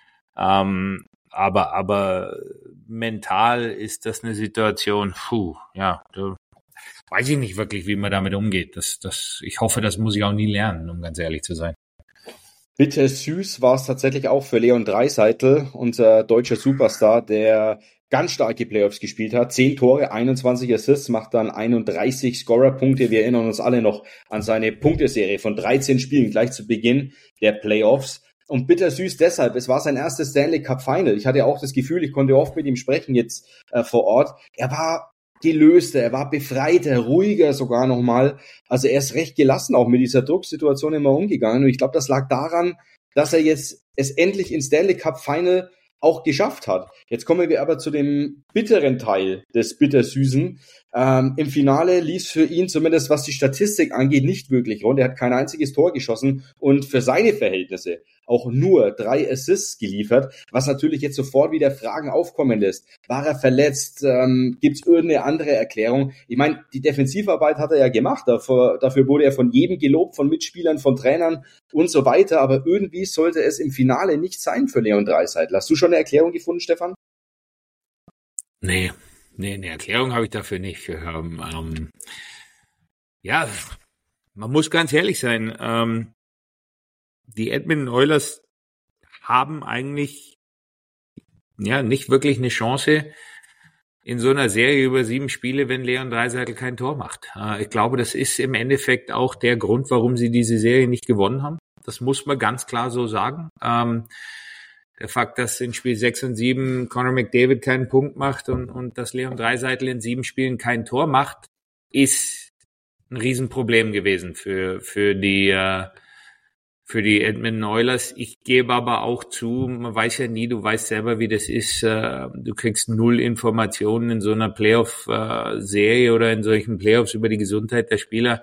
Ähm, aber, aber mental ist das eine Situation, puh, ja, da weiß ich nicht wirklich, wie man damit umgeht. Das, das, ich hoffe, das muss ich auch nie lernen, um ganz ehrlich zu sein. Bitter süß war es tatsächlich auch für Leon Draisaitl, unser deutscher Superstar, der ganz starke Playoffs gespielt hat. Zehn Tore, einundzwanzig Assists, macht dann einunddreißig Scorer-Punkte. Wir erinnern uns alle noch an seine Punkteserie von dreizehn Spielen gleich zu Beginn der Playoffs. Und bitter süß deshalb, es war sein erstes Stanley Cup Final. Ich hatte auch das Gefühl, ich konnte oft mit ihm sprechen jetzt äh, vor Ort. Er war gelöster, er war befreiter, ruhiger sogar nochmal. Also er ist recht gelassen auch mit dieser Drucksituation immer umgegangen. Und ich glaube, das lag daran, dass er jetzt es endlich ins Stanley Cup Final auch geschafft hat. Jetzt kommen wir aber zu dem bitteren Teil des Bittersüßen. Ähm, Im Finale lief es für ihn, zumindest was die Statistik angeht, nicht wirklich rund. Er hat kein einziges Tor geschossen und für seine Verhältnisse auch nur drei Assists geliefert, was natürlich jetzt sofort wieder Fragen aufkommen lässt. War er verletzt? Ähm, Gibt es irgendeine andere Erklärung? Ich meine, die Defensivarbeit hat er ja gemacht. Dafür, dafür wurde er von jedem gelobt, von Mitspielern, von Trainern und so weiter. Aber irgendwie sollte es im Finale nicht sein für Leon Draisaitl. Hast du schon eine Erklärung gefunden, Stefan? Nee, nee, eine Erklärung habe ich dafür nicht. Ähm, ähm, ja, man muss ganz ehrlich sein. Ähm, die Edmonton Oilers haben eigentlich ja nicht wirklich eine Chance in so einer Serie über sieben Spiele, wenn Leon Draisaitl kein Tor macht. Äh, ich glaube, das ist im Endeffekt auch der Grund, warum sie diese Serie nicht gewonnen haben. Das muss man ganz klar so sagen. Ähm, Der Fakt, dass in Spiel sechs und sieben Connor McDavid keinen Punkt macht und, und dass Leon Draisaitl in sieben Spielen kein Tor macht, ist ein Riesenproblem gewesen für, für die, äh, für die Edmonton Oilers. Ich gebe aber auch zu, man weiß ja nie, du weißt selber, wie das ist. Äh, du kriegst null Informationen in so einer Playoff-Serie oder in solchen Playoffs über die Gesundheit der Spieler.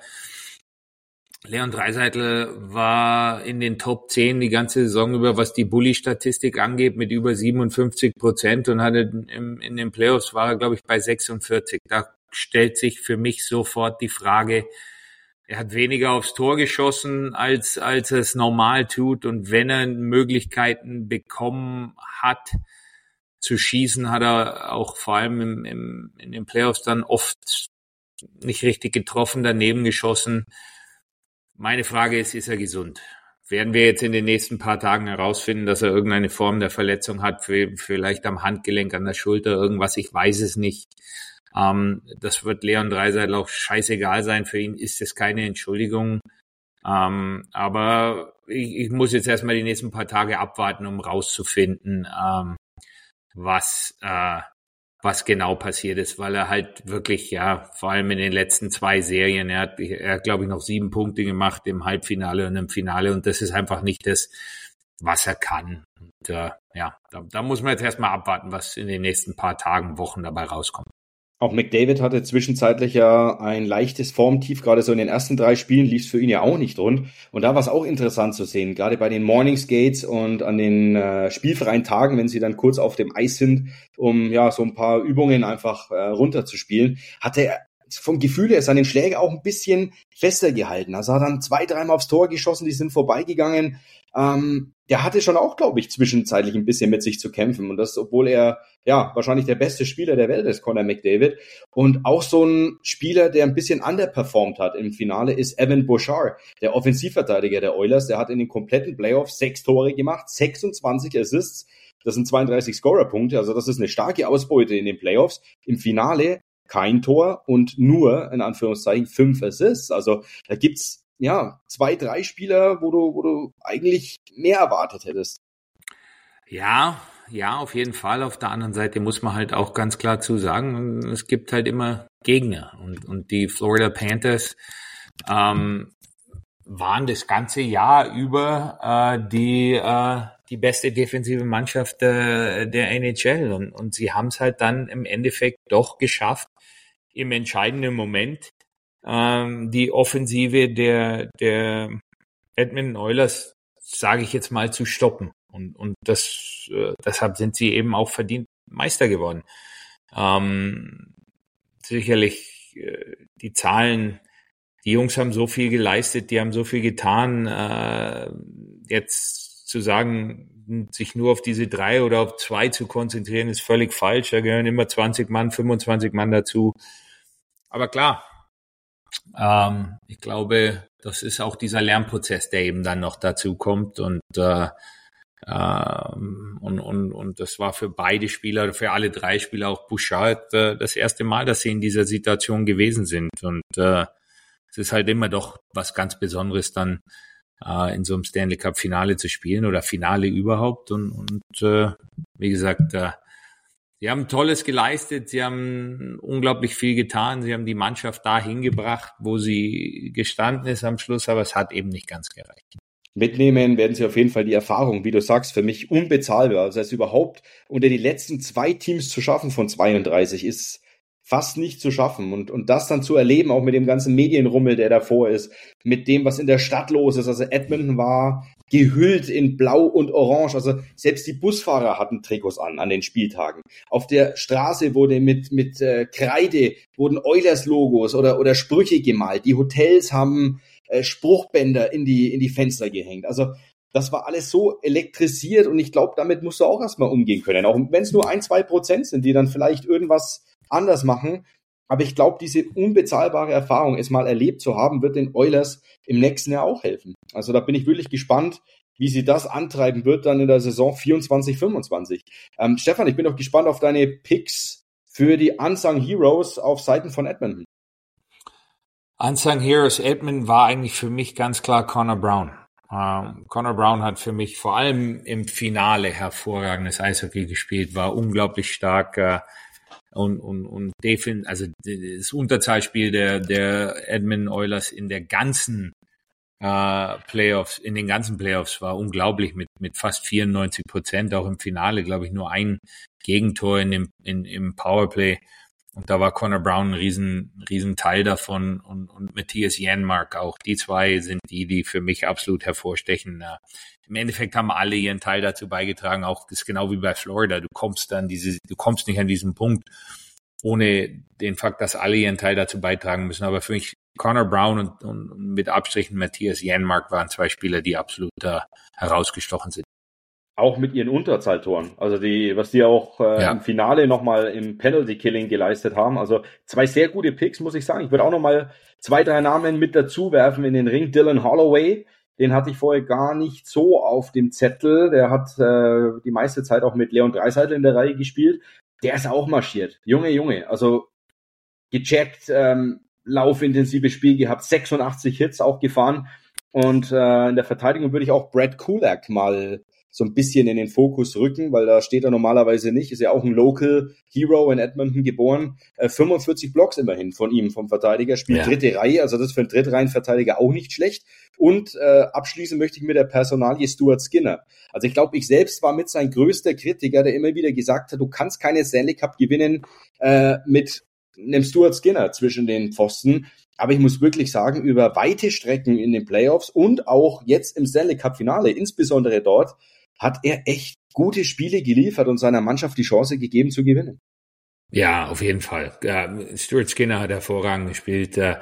Leon Draisaitl war in den Top zehn die ganze Saison über, was die Bully-Statistik angeht, mit über siebenundfünfzig Prozent und hatte im, in den Playoffs war er, glaube ich, bei sechsundvierzig. Da stellt sich für mich sofort die Frage, er hat weniger aufs Tor geschossen, als, als er es normal tut. Und wenn er Möglichkeiten bekommen hat zu schießen, hat er auch vor allem im, im, in den Playoffs dann oft nicht richtig getroffen, daneben geschossen. Meine Frage ist, ist er gesund? Werden wir jetzt in den nächsten paar Tagen herausfinden, dass er irgendeine Form der Verletzung hat, vielleicht am Handgelenk, an der Schulter, irgendwas, ich weiß es nicht. Ähm, das wird Leon Draisaitl auch scheißegal sein. Für ihn ist es keine Entschuldigung. Ähm, aber ich, ich muss jetzt erstmal die nächsten paar Tage abwarten, um rauszufinden, ähm, was, äh, was genau passiert ist, weil er halt wirklich, ja, vor allem in den letzten zwei Serien, er hat, er hat, glaube ich, noch sieben Punkte gemacht im Halbfinale und im Finale und das ist einfach nicht das, was er kann. Und äh, ja, da, da muss man jetzt erstmal abwarten, was in den nächsten paar Tagen, Wochen dabei rauskommt. Auch McDavid hatte zwischenzeitlich ja ein leichtes Formtief, gerade so in den ersten drei Spielen lief es für ihn ja auch nicht rund. Und da war es auch interessant zu sehen, gerade bei den Morning Skates und an den äh, spielfreien Tagen, wenn sie dann kurz auf dem Eis sind, um ja so ein paar Übungen einfach äh, runterzuspielen, hatte er vom Gefühl her seinen Schläger auch ein bisschen fester gehalten. Also hat dann zwei, dreimal aufs Tor geschossen, die sind vorbeigegangen. Ähm, der hatte schon auch, glaube ich, zwischenzeitlich ein bisschen mit sich zu kämpfen. Und das, obwohl er ja wahrscheinlich der beste Spieler der Welt ist, Connor McDavid. Und auch so ein Spieler, der ein bisschen underperformed hat im Finale, ist Evan Bouchard, der Offensivverteidiger der Oilers. Der hat in den kompletten Playoffs sechs Tore gemacht, sechsundzwanzig Assists. Das sind zweiunddreißig Scorer-Punkte. Also das ist eine starke Ausbeute in den Playoffs. Im Finale kein Tor und nur, in Anführungszeichen, fünf Assists. Also da gibt's ja zwei, drei Spieler, wo du, wo du eigentlich mehr erwartet hättest. Ja, ja, auf jeden Fall. Auf der anderen Seite muss man halt auch ganz klar zu sagen, es gibt halt immer Gegner. Und, und die Florida Panthers ähm, waren das ganze Jahr über äh, die äh, die beste defensive Mannschaft äh, der N H L. Und, und sie haben es halt dann im Endeffekt doch geschafft, im entscheidenden Moment ähm, die Offensive der, der Edmonton Oilers, sage ich jetzt mal, zu stoppen. Und, und das, äh, deshalb sind sie eben auch verdient Meister geworden. Ähm, sicherlich äh, die Zahlen, die Jungs haben so viel geleistet, die haben so viel getan. Äh, jetzt zu sagen, sich nur auf diese drei oder auf zwei zu konzentrieren, ist völlig falsch. Da gehören immer zwanzig Mann, fünfundzwanzig Mann dazu. Aber klar, ähm, ich glaube, das ist auch dieser Lernprozess, der eben dann noch dazu kommt. Und äh, ähm, und, und, und das war für beide Spieler, für alle drei Spieler, auch Bouchard, äh, das erste Mal, dass sie in dieser Situation gewesen sind. Und äh, es ist halt immer doch was ganz Besonderes, dann äh, in so einem Stanley Cup Finale zu spielen oder Finale überhaupt. Und, und äh, wie gesagt, äh, sie haben Tolles geleistet, sie haben unglaublich viel getan, sie haben die Mannschaft dahin gebracht, wo sie gestanden ist am Schluss, aber es hat eben nicht ganz gereicht. Mitnehmen werden sie auf jeden Fall die Erfahrung, wie du sagst, für mich unbezahlbar. Also es überhaupt unter die letzten zwei Teams zu schaffen von zweiunddreißig ist fast nicht zu schaffen. Und, und das dann zu erleben, auch mit dem ganzen Medienrummel, der davor ist, mit dem, was in der Stadt los ist. Also Edmonton war gehüllt in Blau und Orange. Also selbst die Busfahrer hatten Trikots an, an den Spieltagen. Auf der Straße wurde mit, mit äh, Kreide, wurden Oilers-Logos oder, oder Sprüche gemalt. Die Hotels haben äh, Spruchbänder in die, in die Fenster gehängt. Also das war alles so elektrisiert und ich glaube, damit musst du auch erstmal umgehen können. Auch wenn es nur ein, zwei Prozent sind, die dann vielleicht irgendwas anders machen. Aber ich glaube, diese unbezahlbare Erfahrung, es mal erlebt zu haben, wird den Oilers im nächsten Jahr auch helfen. Also da bin ich wirklich gespannt, wie sie das antreiben wird dann in der Saison vierundzwanzig fünfundzwanzig. Ähm, Stefan, ich bin auch gespannt auf deine Picks für die Unsung Heroes auf Seiten von Edmonton. Unsung Heroes Edmonton war eigentlich für mich ganz klar Connor Brown. Ähm, Connor Brown hat für mich vor allem im Finale hervorragendes Eishockey gespielt, war unglaublich stark, äh, und und und Defin, also das Unterzahlspiel der der Edmonton Oilers in der ganzen äh, Playoffs, in den ganzen Playoffs war unglaublich mit mit fast vierundneunzig Prozent, auch im Finale, glaube ich, nur ein Gegentor in dem in im Powerplay. Und da war Connor Brown ein riesen, riesen Teil davon und, und Matthias Janmark auch. Die zwei sind die, die für mich absolut hervorstechen. Uh, Im Endeffekt haben alle ihren Teil dazu beigetragen. Auch das ist genau wie bei Florida. Du kommst dann diese, du kommst nicht an diesen Punkt ohne den Fakt, dass alle ihren Teil dazu beitragen müssen. Aber für mich Connor Brown und, und mit Abstrichen Matthias Janmark waren zwei Spieler, die absolut uh, herausgestochen sind. Auch mit ihren Unterzahltoren, also die, was die auch äh, ja. im Finale nochmal im Penalty-Killing geleistet haben. Also zwei sehr gute Picks, muss ich sagen. Ich würde auch nochmal zwei, drei Namen mit dazu werfen in den Ring. Dylan Holloway, den hatte ich vorher gar nicht so auf dem Zettel. Der hat äh, die meiste Zeit auch mit Leon Draisaitl in der Reihe gespielt. Der ist auch marschiert. Junge, Junge, also gecheckt, ähm, laufintensives Spiel gehabt, sechsundachtzig Hits auch gefahren. Und äh, in der Verteidigung würde ich auch Brad Kulak mal so ein bisschen in den Fokus rücken, weil da steht er normalerweise nicht, ist ja auch ein Local Hero in Edmonton geboren, äh, fünfundvierzig Blocks immerhin von ihm, vom Verteidiger, spielt ja. dritte Reihe, also das ist für einen Drittreihenverteidiger auch nicht schlecht. Und äh, abschließen möchte ich mit der Personalie Stuart Skinner. Also ich glaube, ich selbst war mit sein größter Kritiker, der immer wieder gesagt hat, du kannst keine Stanley Cup gewinnen äh, mit einem Stuart Skinner zwischen den Pfosten. Aber ich muss wirklich sagen, über weite Strecken in den Playoffs und auch jetzt im Stanley Cup Finale, insbesondere dort, hat er echt gute Spiele geliefert und seiner Mannschaft die Chance gegeben zu gewinnen. Ja, auf jeden Fall. Ja, Stuart Skinner hat hervorragend gespielt, äh,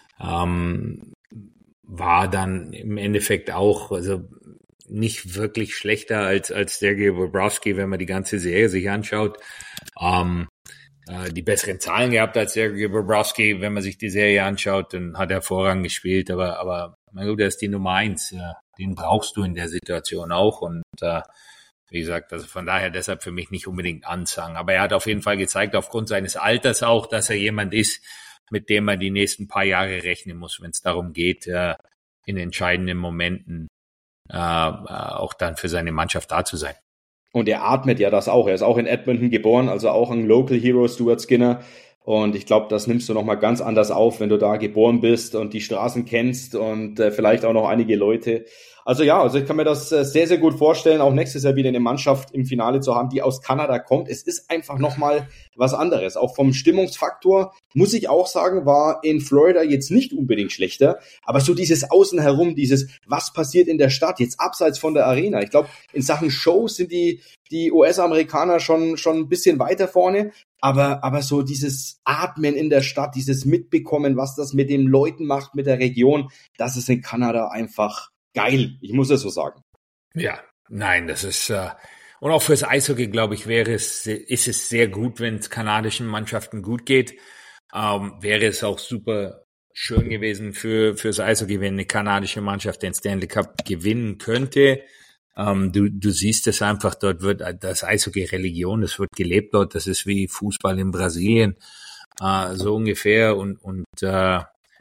ähm, war dann im Endeffekt auch also nicht wirklich schlechter als als Sergei Bobrovsky, wenn man die ganze Serie sich anschaut. Ähm, äh, die besseren Zahlen gehabt als Sergei Bobrovsky, wenn man sich die Serie anschaut, dann hat er hervorragend gespielt, aber aber na gut, der ist die Nummer eins. Ja. Den brauchst du in der Situation auch und äh, wie gesagt, also von daher deshalb für mich nicht unbedingt Unsung. Aber er hat auf jeden Fall gezeigt, aufgrund seines Alters auch, dass er jemand ist, mit dem man die nächsten paar Jahre rechnen muss, wenn es darum geht, äh, in entscheidenden Momenten äh, auch dann für seine Mannschaft da zu sein. Und er atmet ja das auch. Er ist auch in Edmonton geboren, also auch ein Local Hero, Stuart Skinner. Und ich glaube, das nimmst du nochmal ganz anders auf, wenn du da geboren bist und die Straßen kennst und äh, vielleicht auch noch einige Leute. Also ja, also ich kann mir das äh, sehr, sehr gut vorstellen, auch nächstes Jahr wieder eine Mannschaft im Finale zu haben, die aus Kanada kommt. Es ist einfach nochmal was anderes. Auch vom Stimmungsfaktor, muss ich auch sagen, war in Florida jetzt nicht unbedingt schlechter. Aber so dieses Außen herum, dieses, was passiert in der Stadt, jetzt abseits von der Arena. Ich glaube, in Sachen Shows sind die die U S-Amerikaner schon schon ein bisschen weiter vorne. Aber, aber so dieses Atmen in der Stadt, dieses Mitbekommen, was das mit den Leuten macht, mit der Region, das ist in Kanada einfach geil. Ich muss es so sagen. Ja, nein, das ist, äh, und auch fürs Eishockey, glaube ich, wäre es, ist es sehr gut, wenn es kanadischen Mannschaften gut geht. Ähm, wäre es auch super schön gewesen für, fürs Eishockey, wenn eine kanadische Mannschaft den Stanley Cup gewinnen könnte. Um, du, du siehst es einfach, dort wird das Eishockey Religion, es wird gelebt dort, das ist wie Fußball in Brasilien, uh, so ungefähr, und, und uh,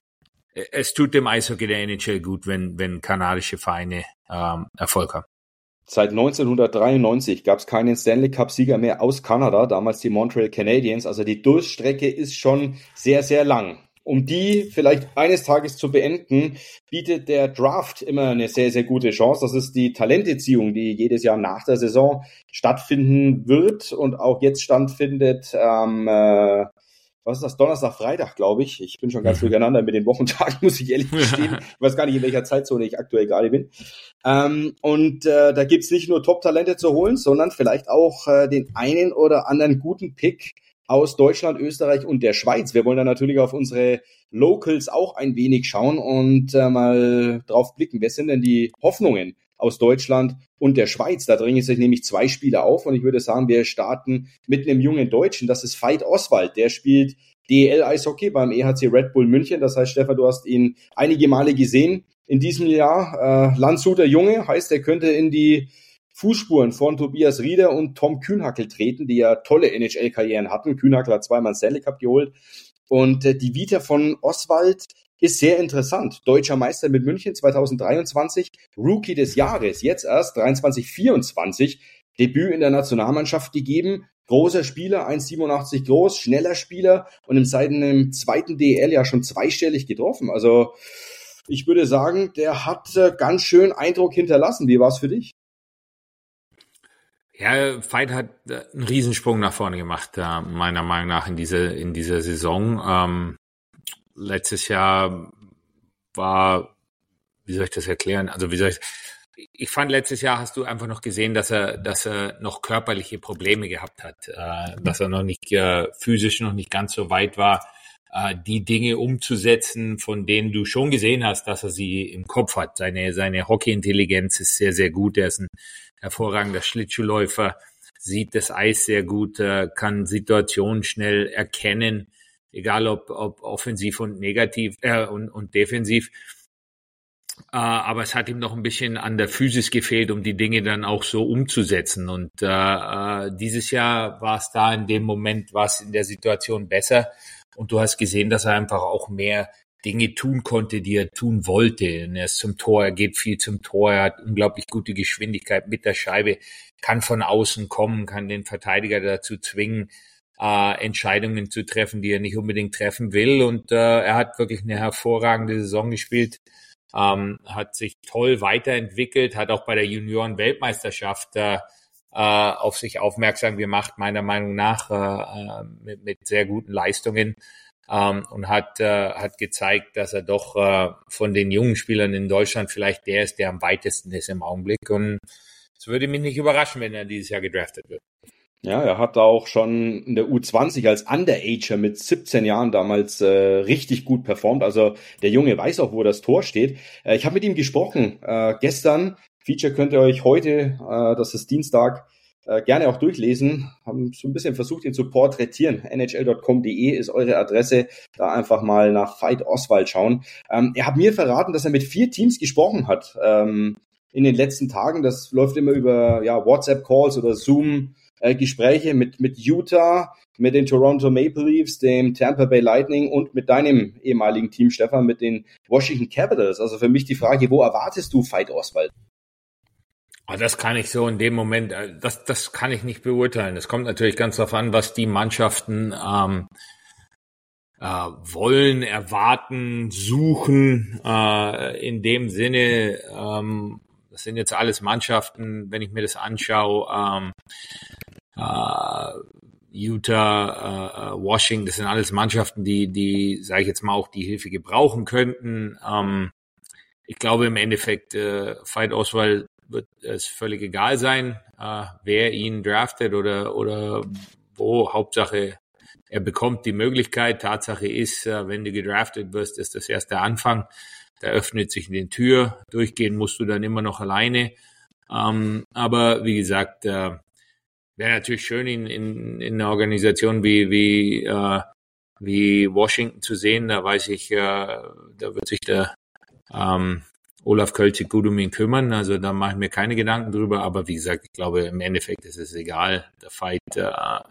es tut dem Eishockey der N H L gut, wenn, wenn kanadische Vereine um, Erfolg haben. Seit neunzehnhundertdreiundneunzig gab es keinen Stanley Cup-Sieger mehr aus Kanada, damals die Montreal Canadiens, also die Durststrecke ist schon sehr, sehr lang. Um die vielleicht eines Tages zu beenden, bietet der Draft immer eine sehr, sehr gute Chance. Das ist die Talenteziehung, die jedes Jahr nach der Saison stattfinden wird und auch jetzt stattfindet am, ähm, was ist das, Donnerstag, Freitag, glaube ich. Ich bin schon ganz durcheinander mit den Wochentagen, muss ich ehrlich gestehen. Ich weiß gar nicht, in welcher Zeitzone ich aktuell gerade bin. Ähm, und äh, da gibt's nicht nur Top-Talente zu holen, sondern vielleicht auch äh, den einen oder anderen guten Pick aus Deutschland, Österreich und der Schweiz. Wir wollen da natürlich auf unsere Locals auch ein wenig schauen und äh, mal drauf blicken. Wer sind denn die Hoffnungen aus Deutschland und der Schweiz? Da dringen sich nämlich zwei Spieler auf und ich würde sagen, wir starten mit einem jungen Deutschen. Das ist Veit Oswald. Der spielt D E L-Eishockey beim E H C Red Bull München. Das heißt, Stefan, du hast ihn einige Male gesehen in diesem Jahr. Äh, Landshuter Junge heißt, er könnte in die Fußspuren von Tobias Rieder und Tom Kühnhackl treten, die ja tolle N H L-Karrieren hatten. Kühnhackl hat zweimal Stanley Cup geholt. Und äh, die Vita von Oswald ist sehr interessant. Deutscher Meister mit München zwanzig dreiundzwanzig, Rookie des Jahres, jetzt erst dreiundzwanzig vierundzwanzig, Debüt in der Nationalmannschaft gegeben. Großer Spieler, eins Komma siebenundachtzig groß, schneller Spieler und in seinem zweiten D E L ja schon zweistellig getroffen. Also ich würde sagen, der hat äh, ganz schön Eindruck hinterlassen. Wie war es für dich? Ja, Veit hat einen Riesensprung nach vorne gemacht, äh, meiner Meinung nach in dieser in dieser Saison. Ähm, letztes Jahr war, wie soll ich das erklären? Also wie soll ich? Ich fand, letztes Jahr hast du einfach noch gesehen, dass er dass er noch körperliche Probleme gehabt hat, äh, dass er noch nicht äh, physisch noch nicht ganz so weit war, äh, die Dinge umzusetzen, von denen du schon gesehen hast, dass er sie im Kopf hat. Seine seine Hockey-Intelligenz ist sehr sehr gut. Er ist ein hervorragender Schlittschuhläufer, sieht das Eis sehr gut, kann Situationen schnell erkennen, egal ob, ob offensiv und negativ äh, und, und defensiv. Äh, aber es hat ihm noch ein bisschen an der Physis gefehlt, um die Dinge dann auch so umzusetzen. Und äh, dieses Jahr war es da in dem Moment, war es in der Situation besser. Und du hast gesehen, dass er einfach auch mehr Dinge tun konnte, die er tun wollte. Und er ist zum Tor, er geht viel zum Tor, er hat unglaublich gute Geschwindigkeit mit der Scheibe, kann von außen kommen, kann den Verteidiger dazu zwingen, äh, Entscheidungen zu treffen, die er nicht unbedingt treffen will. Und äh, er hat wirklich eine hervorragende Saison gespielt, ähm, hat sich toll weiterentwickelt, hat auch bei der Junioren-Weltmeisterschaft äh, auf sich aufmerksam gemacht, meiner Meinung nach, äh, mit, mit sehr guten Leistungen. Um, und hat äh, hat gezeigt, dass er doch äh, von den jungen Spielern in Deutschland vielleicht der ist, der am weitesten ist im Augenblick. Und es würde mich nicht überraschen, wenn er dieses Jahr gedraftet wird. Ja, er hat auch schon in der U zwanzig als Underager mit siebzehn Jahren damals äh, richtig gut performt. Also der Junge weiß auch, wo das Tor steht. Äh, ich habe mit ihm gesprochen äh, gestern. Feature könnt ihr euch heute, äh, das ist Dienstag, Äh, gerne auch durchlesen, haben so ein bisschen versucht, ihn zu porträtieren. N H L Punkt com Punkt de ist eure Adresse, da einfach mal nach Veit Oswald schauen. Ähm, er hat mir verraten, dass er mit vier Teams gesprochen hat ähm, in den letzten Tagen. Das läuft immer über ja, WhatsApp-Calls oder Zoom-Gespräche äh, mit, mit Utah, mit den Toronto Maple Leafs, dem Tampa Bay Lightning und mit deinem ehemaligen Team, Stefan, mit den Washington Capitals. Also für mich die Frage, wo erwartest du Veit Oswald? Das kann ich so in dem Moment, das, das kann ich nicht beurteilen. Es kommt natürlich ganz darauf an, was die Mannschaften ähm, äh, wollen, erwarten, suchen. Äh, in dem Sinne, ähm, das sind jetzt alles Mannschaften, wenn ich mir das anschaue, ähm, äh, Utah, äh, Washington, das sind alles Mannschaften, die, die, sage ich jetzt mal, auch die Hilfe gebrauchen könnten. Ähm, ich glaube im Endeffekt, äh, Veit Oswald wird es völlig egal sein, äh, wer ihn draftet oder oder wo. Hauptsache, er bekommt die Möglichkeit. Tatsache ist, äh, wenn du gedraftet wirst, ist das erst der Anfang. Da öffnet sich eine Tür. Durchgehen musst du dann immer noch alleine. Ähm, aber wie gesagt, äh, wäre natürlich schön, ihn in, in einer Organisation wie wie äh, wie Washington zu sehen. Da weiß ich, äh, da wird sich der ähm, Olaf Kölzig gut um ihn kümmern, also da mache ich mir keine Gedanken drüber, aber wie gesagt, ich glaube, im Endeffekt ist es egal. Der Fight äh,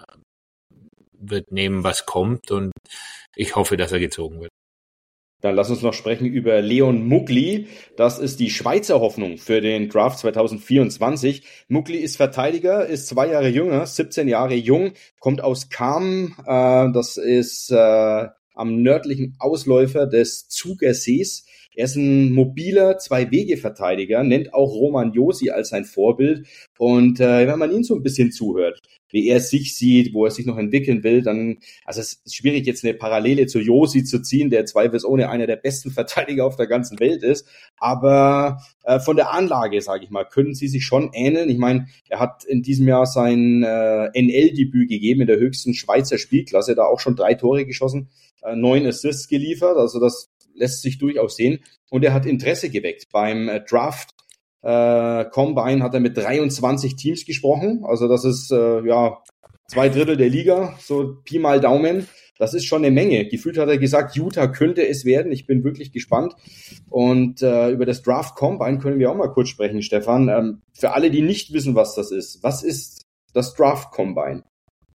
wird nehmen, was kommt und ich hoffe, dass er gezogen wird. Dann lass uns noch sprechen über Leon Mugli. Das ist die Schweizer Hoffnung für den Draft zwanzig vierundzwanzig. Mugli ist Verteidiger, ist zwei Jahre jünger, siebzehn Jahre jung, kommt aus Cham, äh, das ist äh, am nördlichen Ausläufer des Zugersees. Er ist ein mobiler Zwei-Wege-Verteidiger, nennt auch Roman Josi als sein Vorbild. Und äh, wenn man ihn so ein bisschen zuhört, wie er sich sieht, wo er sich noch entwickeln will, dann, also es ist schwierig, jetzt eine Parallele zu Josi zu ziehen, der zweifelsohne einer der besten Verteidiger auf der ganzen Welt ist. Aber äh, von der Anlage, sage ich mal, können sie sich schon ähneln. Ich meine, er hat in diesem Jahr sein äh, N L-Debüt gegeben in der höchsten Schweizer Spielklasse, da auch schon drei Tore geschossen, äh, neun Assists geliefert, also das lässt sich durchaus sehen. Und er hat Interesse geweckt. Beim äh, Draft äh, Combine hat er mit dreiundzwanzig Teams gesprochen. Also das ist äh, ja zwei Drittel der Liga, so Pi mal Daumen. Das ist schon eine Menge. Gefühlt hat er gesagt, Utah könnte es werden. Ich bin wirklich gespannt. Und äh, über das Draft Combine können wir auch mal kurz sprechen, Stefan. Ähm, für alle, die nicht wissen, was das ist. Was ist das Draft Combine?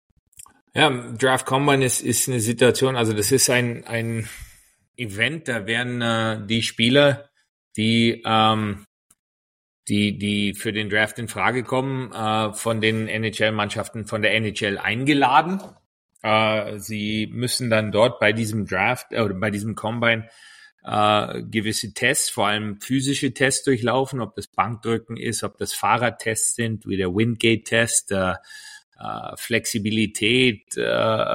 Ja, Draft Combine ist, ist eine Situation, also das ist ein, ein Event, da werden äh, die Spieler, die ähm, die die für den Draft in Frage kommen, äh, von den N H L-Mannschaften von der N H L eingeladen. Äh, sie müssen dann dort bei diesem Draft äh, oder bei diesem Combine äh, gewisse Tests, vor allem physische Tests durchlaufen, ob das Bankdrücken ist, ob das Fahrradtests sind, wie der Wingate-Test, äh, äh, Flexibilität, äh,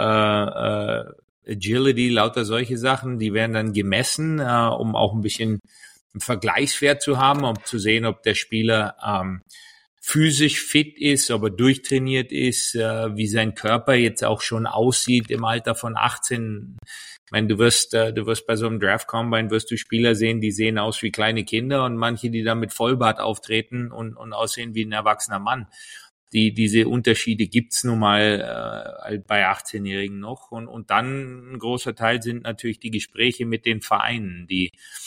äh, Agility, lauter solche Sachen, die werden dann gemessen, äh, um auch ein bisschen einen Vergleichswert zu haben, um zu sehen, ob der Spieler ähm, physisch fit ist, ob er durchtrainiert ist, äh, wie sein Körper jetzt auch schon aussieht im Alter von achtzehn. Ich meine, du wirst, äh, du wirst bei so einem Draft Combine wirst du Spieler sehen, die sehen aus wie kleine Kinder und manche, die dann mit Vollbart auftreten und, und aussehen wie ein erwachsener Mann. Die, diese Unterschiede gibt's nun mal äh, bei achtzehnjährigen noch. Und, und dann ein großer Teil sind natürlich die Gespräche mit den Vereinen, die,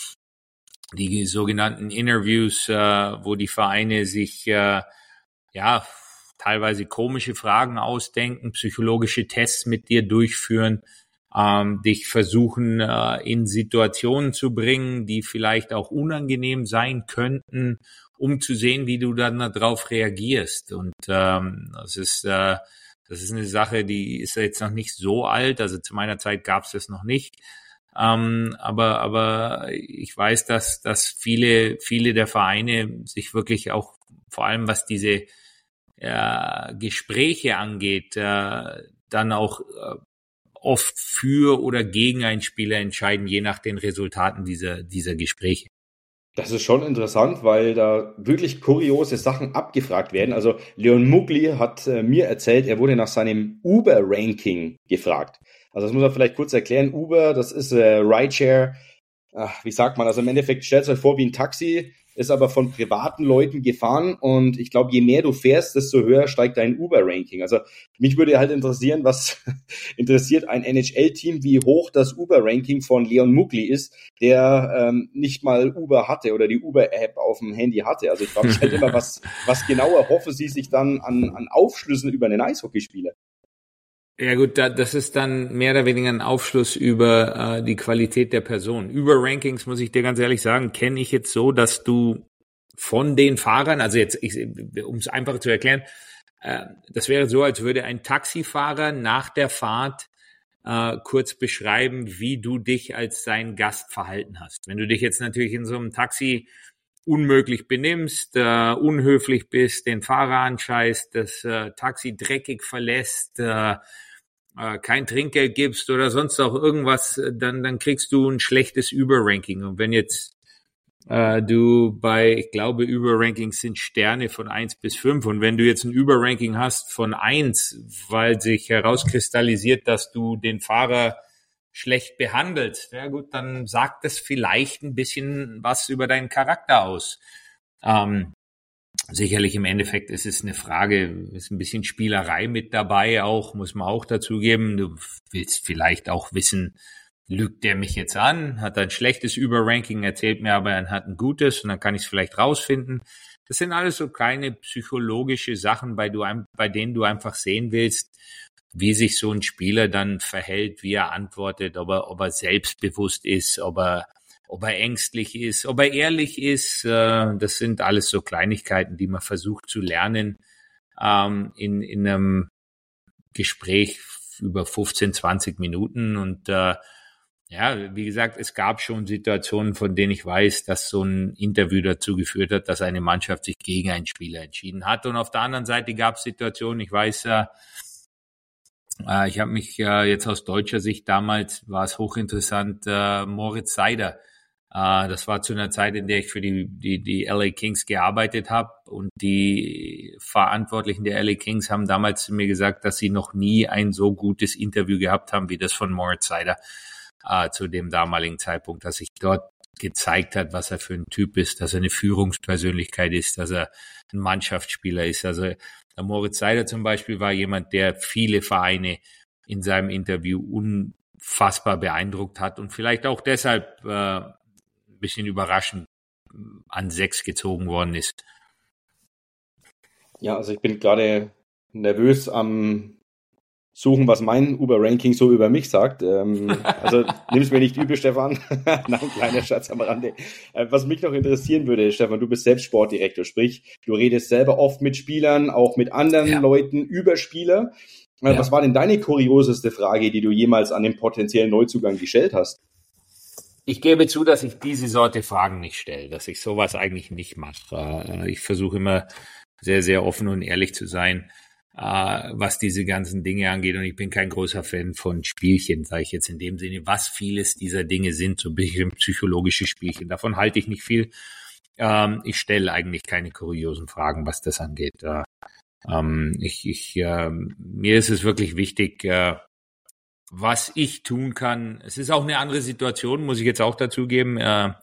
die sogenannten Interviews, äh, wo die Vereine sich äh, ja teilweise komische Fragen ausdenken, psychologische Tests mit dir durchführen, ähm, dich versuchen äh, in Situationen zu bringen, die vielleicht auch unangenehm sein könnten, um zu sehen, wie du dann darauf reagierst. Und ähm, das ist äh, das ist eine Sache, die ist jetzt noch nicht so alt. Also zu meiner Zeit gab es das noch nicht. Ähm, aber aber ich weiß, dass dass viele viele der Vereine sich wirklich auch vor allem was diese äh, Gespräche angeht, äh, dann auch äh, oft für oder gegen einen Spieler entscheiden, je nach den Resultaten dieser dieser Gespräche. Das ist schon interessant, weil da wirklich kuriose Sachen abgefragt werden. Also Leon Mugli hat äh, mir erzählt, er wurde nach seinem Uber-Ranking gefragt. Also das muss man vielleicht kurz erklären. Uber, das ist äh, Rideshare, ach, wie sagt man, also im Endeffekt stellt euch vor wie ein Taxi, ist aber von privaten Leuten gefahren und ich glaube, je mehr du fährst, desto höher steigt dein Uber-Ranking. Also mich würde halt interessieren, was interessiert ein N H L-Team, wie hoch das Uber-Ranking von Leon Mugli ist, der ähm, nicht mal Uber hatte oder die Uber-App auf dem Handy hatte. Also ich frage mich halt immer, was, was genau erhoffen sie sich dann an, an Aufschlüssen über einen Eishockeyspieler? Ja gut, da, das ist dann mehr oder weniger ein Aufschluss über äh, die Qualität der Person. Über Rankings, muss ich dir ganz ehrlich sagen, kenne ich jetzt so, dass du von den Fahrern, also jetzt, um es einfach zu erklären, äh, das wäre so, als würde ein Taxifahrer nach der Fahrt äh, kurz beschreiben, wie du dich als sein Gast verhalten hast. Wenn du dich jetzt natürlich in so einem Taxi unmöglich benimmst, äh, unhöflich bist, den Fahrer anscheißt, das äh, Taxi dreckig verlässt, äh, äh, kein Trinkgeld gibst oder sonst auch irgendwas, dann dann kriegst du ein schlechtes Überranking. Und wenn jetzt äh, du bei, ich glaube, Überrankings sind Sterne von eins bis fünf, und wenn du jetzt ein Überranking hast von eins, weil sich herauskristallisiert, dass du den Fahrer schlecht behandelt, ja gut, dann sagt das vielleicht ein bisschen was über deinen Charakter aus. Ähm, sicherlich im Endeffekt ist es eine Frage, ist ein bisschen Spielerei mit dabei auch, muss man auch dazugeben. Du willst vielleicht auch wissen, lügt der mich jetzt an, hat ein schlechtes Überranking, erzählt mir aber, er hat ein gutes, und dann kann ich es vielleicht rausfinden. Das sind alles so kleine psychologische Sachen, bei, du, bei denen du einfach sehen willst, wie sich so ein Spieler dann verhält, wie er antwortet, ob er, ob er selbstbewusst ist, ob er, ob er ängstlich ist, ob er ehrlich ist. Das sind alles so Kleinigkeiten, die man versucht zu lernen ähm, in, in einem Gespräch über fünfzehn, zwanzig Minuten. Und äh, ja, wie gesagt, es gab schon Situationen, von denen ich weiß, dass so ein Interview dazu geführt hat, dass eine Mannschaft sich gegen einen Spieler entschieden hat. Und auf der anderen Seite gab es Situationen, ich weiß, äh, ich habe mich äh, jetzt aus deutscher Sicht, damals war es hochinteressant, äh, Moritz Seider. Äh, das war zu einer Zeit, in der ich für die die, die L A Kings gearbeitet habe, und die Verantwortlichen der L A Kings haben damals zu mir gesagt, dass sie noch nie ein so gutes Interview gehabt haben wie das von Moritz Seider äh, zu dem damaligen Zeitpunkt, dass sich dort gezeigt hat, was er für ein Typ ist, dass er eine Führungspersönlichkeit ist, dass er ein Mannschaftsspieler ist. Also der Moritz Seider zum Beispiel war jemand, der viele Vereine in seinem Interview unfassbar beeindruckt hat und vielleicht auch deshalb äh, ein bisschen überraschend an sechs gezogen worden ist. Ja, also ich bin gerade nervös am Suchen, was mein Uber-Ranking so über mich sagt. Ähm, also nimm es mir nicht übel, Stefan. Nein, kleiner Schatz am Rande. Äh, was mich noch interessieren würde, Stefan, du bist selbst Sportdirektor, sprich, du redest selber oft mit Spielern, auch mit anderen ja. Leuten über Spieler. Äh, ja. Was war denn deine kurioseste Frage, die du jemals an den potenziellen Neuzugang gestellt hast? Ich gebe zu, dass ich diese Sorte Fragen nicht stelle, dass ich sowas eigentlich nicht mache. Ich versuche immer sehr, sehr offen und ehrlich zu sein, was diese ganzen Dinge angeht. Und ich bin kein großer Fan von Spielchen, sage ich jetzt in dem Sinne, was vieles dieser Dinge sind, so ein bisschen psychologische Spielchen. Davon halte ich nicht viel. Ich stelle eigentlich keine kuriosen Fragen, was das angeht. Ich, ich, mir ist es wirklich wichtig, was ich tun kann. Es ist auch eine andere Situation, muss ich jetzt auch dazugeben.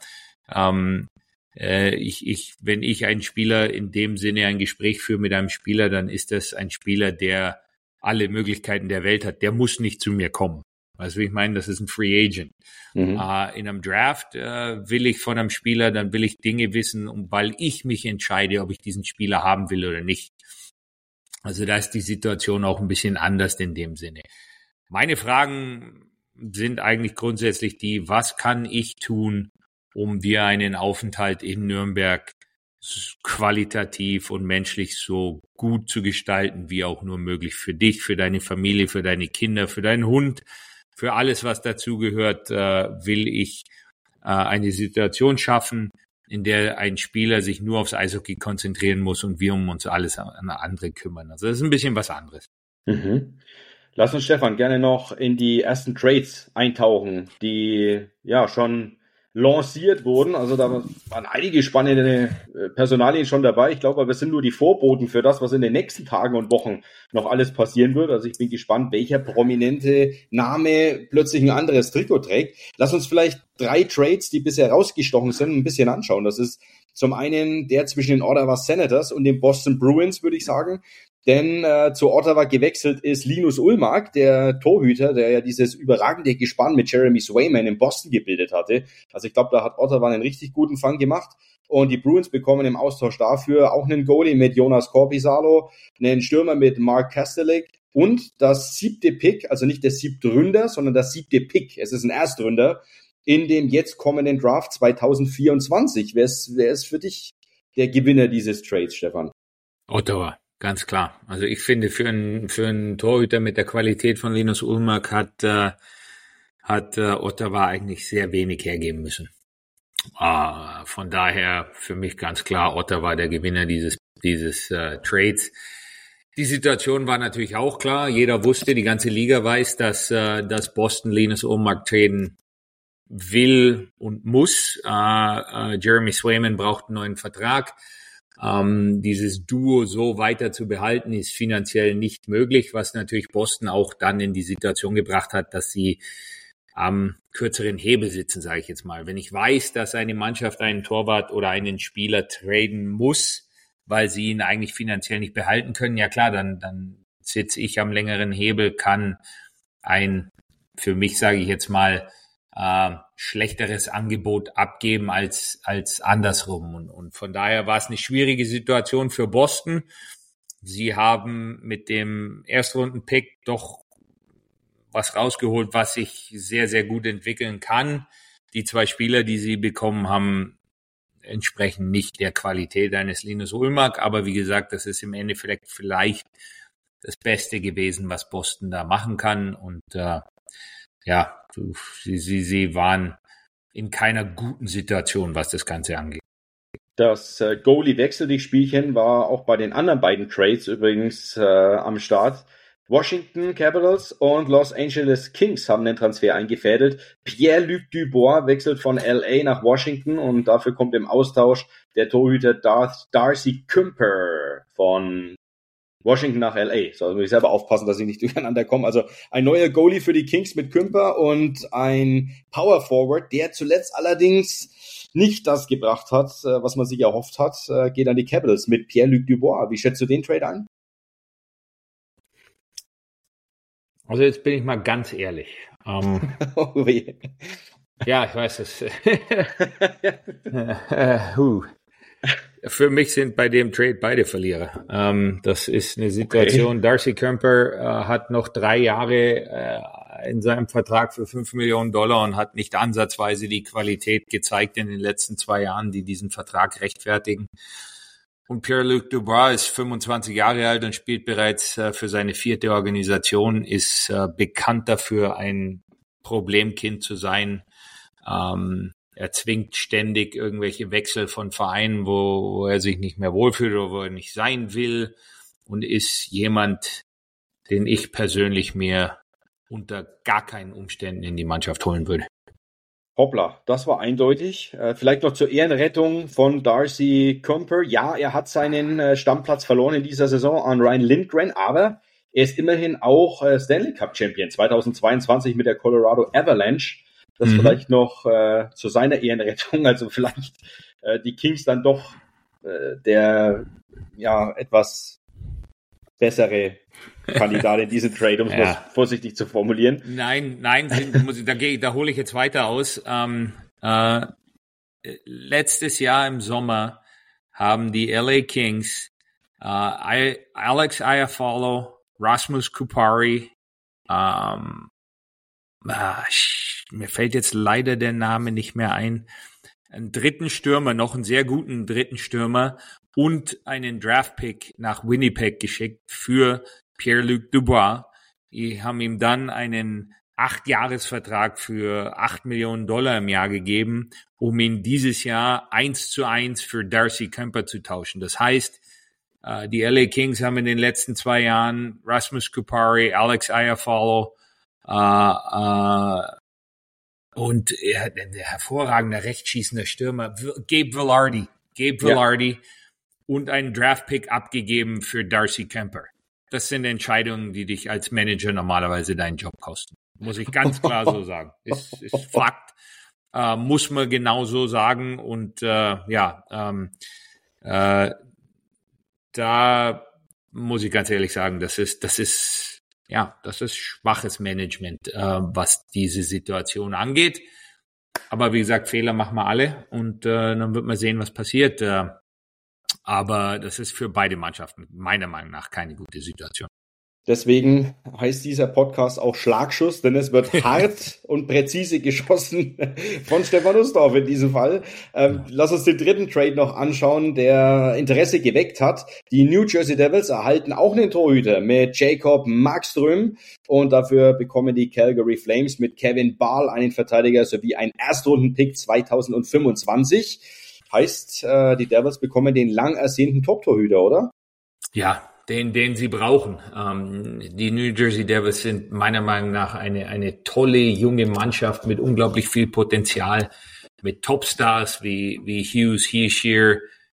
Äh, ich, ich, wenn ich einen Spieler in dem Sinne ein Gespräch führe mit einem Spieler, dann ist das ein Spieler, der alle Möglichkeiten der Welt hat. Der muss nicht zu mir kommen. Weißt du, wie ich meine? Das ist ein Free Agent. Mhm. Äh, in einem Draft äh, will ich von einem Spieler, dann will ich Dinge wissen, um, weil ich mich entscheide, ob ich diesen Spieler haben will oder nicht. Also da ist die Situation auch ein bisschen anders in dem Sinne. Meine Fragen sind eigentlich grundsätzlich die, was kann ich tun, um dir einen Aufenthalt in Nürnberg qualitativ und menschlich so gut zu gestalten, wie auch nur möglich für dich, für deine Familie, für deine Kinder, für deinen Hund, für alles, was dazugehört, äh, will ich äh, eine Situation schaffen, in der ein Spieler sich nur aufs Eishockey konzentrieren muss und wir um uns alles an andere kümmern. Also das ist ein bisschen was anderes. Mhm. Lass uns, Stefan, gerne noch in die ersten Trades eintauchen, die ja schon lanciert wurden. Also da waren einige spannende Personalien schon dabei. Ich glaube, wir sind nur die Vorboten für das, was in den nächsten Tagen und Wochen noch alles passieren wird. Also ich bin gespannt, welcher prominente Name plötzlich ein anderes Trikot trägt. Lass uns vielleicht drei Trades, die bisher rausgestochen sind, ein bisschen anschauen. Das ist zum einen der zwischen den Ottawa Senators und den Boston Bruins, würde ich sagen. Denn äh, zu Ottawa gewechselt ist Linus Ullmark, der Torhüter, der ja dieses überragende Gespann mit Jeremy Swayman in Boston gebildet hatte. Also ich glaube, da hat Ottawa einen richtig guten Fang gemacht. Und die Bruins bekommen im Austausch dafür auch einen Goalie mit Jonas Korpisalo, einen Stürmer mit Mark Kastelik und das siebte Pick, also nicht der siebte Ründer, sondern das siebte Pick. Es ist ein Erstründer in dem jetzt kommenden Draft zwanzig vierundzwanzig. Wer ist, wer ist für dich der Gewinner dieses Trades, Stefan? Ottawa, ganz klar. Also ich finde, für einen, für einen Torhüter mit der Qualität von Linus Ullmark hat, äh, hat äh, Ottawa eigentlich sehr wenig hergeben müssen. Uh, von daher für mich ganz klar, Ottawa der Gewinner dieses, dieses äh, Trades. Die Situation war natürlich auch klar. Jeder wusste, die ganze Liga weiß, dass, äh, dass Boston Linus Ullmark traden will und muss. Äh, äh, Jeremy Swayman braucht einen neuen Vertrag. Ähm, dieses Duo so weiter zu behalten, ist finanziell nicht möglich, was natürlich Boston auch dann in die Situation gebracht hat, dass sie am kürzeren Hebel sitzen, sage ich jetzt mal. Wenn ich weiß, dass eine Mannschaft einen Torwart oder einen Spieler traden muss, weil sie ihn eigentlich finanziell nicht behalten können, ja klar, dann, dann sitze ich am längeren Hebel, kann ein, für mich sage ich jetzt mal, äh, schlechteres Angebot abgeben als, als andersrum. Und, und von daher war es eine schwierige Situation für Boston. Sie haben mit dem Erstrunden-Pick doch was rausgeholt, was sich sehr, sehr gut entwickeln kann. Die zwei Spieler, die sie bekommen haben, entsprechen nicht der Qualität eines Linus Ullmark, aber wie gesagt, das ist im Endeffekt vielleicht das Beste gewesen, was Boston da machen kann. Und äh, ja, sie, sie, sie waren in keiner guten Situation, was das Ganze angeht. Das äh, Goalie-Wechsel-Spielchen war auch bei den anderen beiden Trades übrigens äh, am Start. Washington Capitals und Los Angeles Kings haben den Transfer eingefädelt. Pierre-Luc Dubois wechselt von L A nach Washington und dafür kommt im Austausch der Torhüter Darth Darcy Kuemper von Washington nach L A. So, also muss ich selber aufpassen, dass ich nicht durcheinander komme. Also ein neuer Goalie für die Kings mit Kuemper und ein Power Forward, der zuletzt allerdings nicht das gebracht hat, was man sich erhofft hat, geht an die Capitals mit Pierre-Luc Dubois. Wie schätzt du den Trade ein? Also jetzt bin ich mal ganz ehrlich. Ähm, oh weh. Ja, ich weiß es. uh. Für mich sind bei dem Trade beide Verlierer. Ähm, das ist eine Situation. Okay. Darcy Kuemper äh, hat noch drei Jahre äh, in seinem Vertrag für fünf Millionen Dollar und hat nicht ansatzweise die Qualität gezeigt in den letzten zwei Jahren, die diesen Vertrag rechtfertigen. Und Pierre-Luc Dubois ist fünfundzwanzig Jahre alt und spielt bereits äh, für seine vierte Organisation, ist äh, bekannt dafür, ein Problemkind zu sein. Ähm, er zwingt ständig irgendwelche Wechsel von Vereinen, wo, wo er sich nicht mehr wohlfühlt oder wo er nicht sein will, und ist jemand, den ich persönlich mir unter gar keinen Umständen in die Mannschaft holen würde. Hoppla, das war eindeutig. Äh, vielleicht noch zur Ehrenrettung von Darcy Kuemper. Ja, er hat seinen äh, Stammplatz verloren in dieser Saison an Ryan Lindgren, aber er ist immerhin auch äh, Stanley Cup Champion zweitausendzweiundzwanzig mit der Colorado Avalanche. Das mhm. vielleicht noch äh, zu seiner Ehrenrettung. Also vielleicht äh, die Kings dann doch äh, der ja etwas bessere Kandidat in diesem Trade, um es ja. vorsichtig zu formulieren. Nein, nein, muss, da, da hole ich jetzt weiter aus. Ähm, äh, letztes Jahr im Sommer haben die L A Kings äh, Alex Iafallo, Rasmus Kupari, ähm, ah, mir fällt jetzt leider der Name nicht mehr ein, einen dritten Stürmer, noch einen sehr guten dritten Stürmer und einen Draftpick nach Winnipeg geschickt für Pierre-Luc Dubois. Die haben ihm dann einen Acht-Jahres-Vertrag für acht Millionen Dollar im Jahr gegeben, um ihn dieses Jahr eins zu eins für Darcy Kuemper zu tauschen. Das heißt, die L A Kings haben in den letzten zwei Jahren Rasmus Kupari, Alex Iafallo äh, äh, und äh, der hervorragende rechtschießende Stürmer Gabe Vilardi, Gabe Vilardi ja. und einen Draftpick abgegeben für Darcy Kuemper. Das sind Entscheidungen, die dich als Manager normalerweise deinen Job kosten. Muss ich ganz klar so sagen. Ist, ist Fakt. Äh, muss man genau so sagen. Und äh, ja, ähm, äh, da muss ich ganz ehrlich sagen, das ist, das ist, ja, das ist schwaches Management, äh, was diese Situation angeht. Aber wie gesagt, Fehler machen wir alle und äh, dann wird man sehen, was passiert. Äh, Aber das ist für beide Mannschaften meiner Meinung nach keine gute Situation. Deswegen heißt dieser Podcast auch Schlagschuss, denn es wird hart und präzise geschossen von Stefan Ustorf in diesem Fall. Ähm, lass uns den dritten Trade noch anschauen, der Interesse geweckt hat. Die New Jersey Devils erhalten auch einen Torhüter mit Jacob Markström und dafür bekommen die Calgary Flames mit Kevin Bahl einen Verteidiger sowie einen Erstrunden-Pick zwanzig fünfundzwanzig. Heißt, äh, die Devils bekommen den lang ersehnten Top-Torhüter, oder? Ja, den, den sie brauchen. Ähm, die New Jersey Devils sind meiner Meinung nach eine, eine tolle junge Mannschaft mit unglaublich viel Potenzial, mit Topstars wie, wie Hughes, Hischier,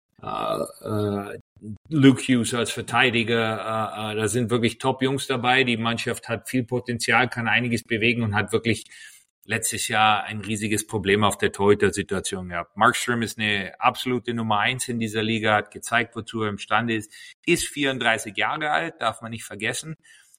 äh, äh, Luke Hughes als Verteidiger. Äh, äh, da sind wirklich Top-Jungs dabei. Die Mannschaft hat viel Potenzial, kann einiges bewegen und hat wirklich letztes Jahr ein riesiges Problem auf der Torhüter-Situation gehabt. Markström ist eine absolute Nummer eins in dieser Liga, hat gezeigt, wozu er imstande ist, ist vierunddreißig Jahre alt, darf man nicht vergessen,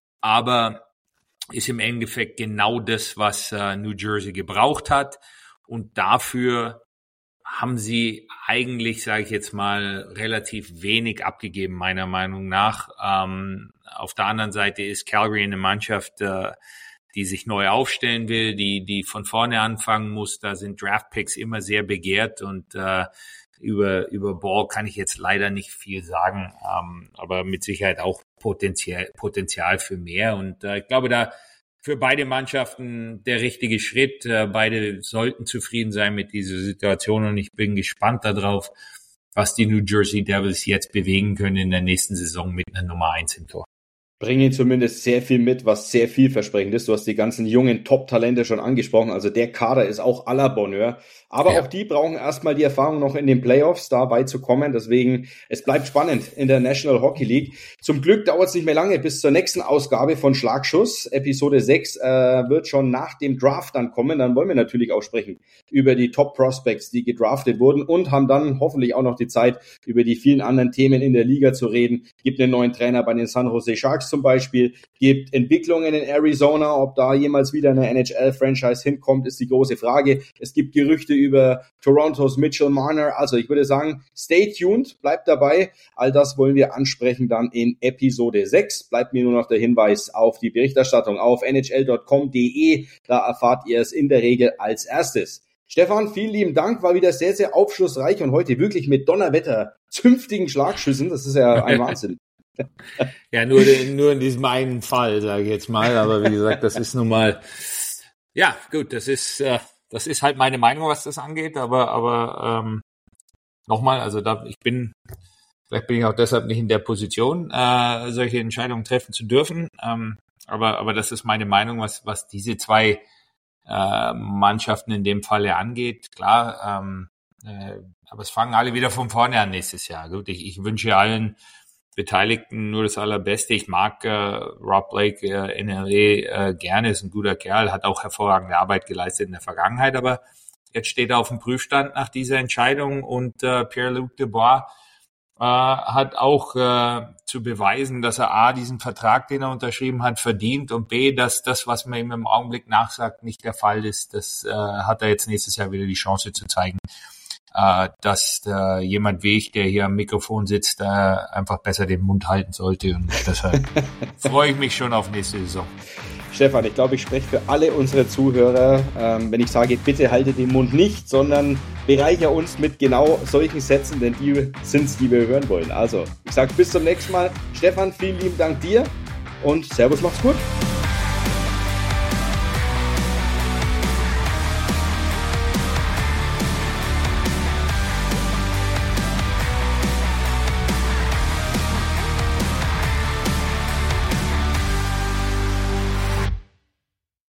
aber ist im Endeffekt genau das, was uh, New Jersey gebraucht hat und dafür haben sie eigentlich, sage ich jetzt mal, relativ wenig abgegeben, meiner Meinung nach. Ähm, auf der anderen Seite ist Calgary eine Mannschaft, äh, die sich neu aufstellen will, die die von vorne anfangen muss. Da sind Draftpicks immer sehr begehrt und äh, über über Ball kann ich jetzt leider nicht viel sagen, ähm, aber mit Sicherheit auch Potenzial Potenzial für mehr. Und äh, ich glaube, da für beide Mannschaften der richtige Schritt. Äh, beide sollten zufrieden sein mit dieser Situation und ich bin gespannt darauf, was die New Jersey Devils jetzt bewegen können in der nächsten Saison mit einer Nummer eins im Tor. Bringen zumindest sehr viel mit, was sehr vielversprechend ist. Du hast die ganzen jungen Top-Talente schon angesprochen. Also der Kader ist auch à la Bonheur. Aber ja. Auch die brauchen erstmal die Erfahrung noch in den Playoffs, da weit zu kommen. Deswegen, es bleibt spannend in der National Hockey League. Zum Glück dauert es nicht mehr lange bis zur nächsten Ausgabe von Schlagschuss. Episode sechs äh, wird schon nach dem Draft dann kommen. Dann wollen wir natürlich auch sprechen über die Top-Prospects, die gedraftet wurden und haben dann hoffentlich auch noch die Zeit, über die vielen anderen Themen in der Liga zu reden. Gibt einen neuen Trainer bei den San Jose Sharks zum Beispiel, gibt Entwicklungen in Arizona, ob da jemals wieder eine N H L-Franchise hinkommt, ist die große Frage. Es gibt Gerüchte über Torontos Mitchell Marner, also ich würde sagen, stay tuned, bleibt dabei. All das wollen wir ansprechen dann in Episode sechs. Bleibt mir nur noch der Hinweis auf die Berichterstattung auf N H L Punkt com Punkt D E, da erfahrt ihr es in der Regel als erstes. Stefan, vielen lieben Dank, war wieder sehr, sehr aufschlussreich und heute wirklich mit Donnerwetter, zünftigen Schlagschüssen, das ist ja ein Wahnsinn. Ja, nur, nur in diesem einen Fall, sage ich jetzt mal. Aber wie gesagt, das ist nun mal, ja, gut, das ist, äh, das ist halt meine Meinung, was das angeht. Aber, aber ähm, nochmal, also da, ich bin, vielleicht bin ich auch deshalb nicht in der Position, äh, solche Entscheidungen treffen zu dürfen. Ähm, aber, aber das ist meine Meinung, was, was diese zwei äh, Mannschaften in dem Falle angeht. Klar, ähm, äh, aber es fangen alle wieder von vorne an nächstes Jahr. Gut, ich, ich wünsche allen Beteiligten nur das Allerbeste. Ich mag äh, Rob Blake, äh, N L A, äh, gerne, ist ein guter Kerl, hat auch hervorragende Arbeit geleistet in der Vergangenheit, aber jetzt steht er auf dem Prüfstand nach dieser Entscheidung und äh, Pierre-Luc Dubois äh, hat auch äh, zu beweisen, dass er A, diesen Vertrag, den er unterschrieben hat, verdient und B, dass das, was man ihm im Augenblick nachsagt, nicht der Fall ist. Das äh, hat er jetzt nächstes Jahr wieder die Chance zu zeigen, Uh, dass uh, jemand wie ich, der hier am Mikrofon sitzt, uh, einfach besser den Mund halten sollte. Und deshalb freue ich mich schon auf nächste Saison. Stefan, ich glaube, ich spreche für alle unsere Zuhörer, ähm, wenn ich sage, bitte halte den Mund nicht, sondern bereicher uns mit genau solchen Sätzen, denn die sind es, die wir hören wollen. Also, ich sage bis zum nächsten Mal. Stefan, vielen lieben Dank dir und Servus, macht's gut.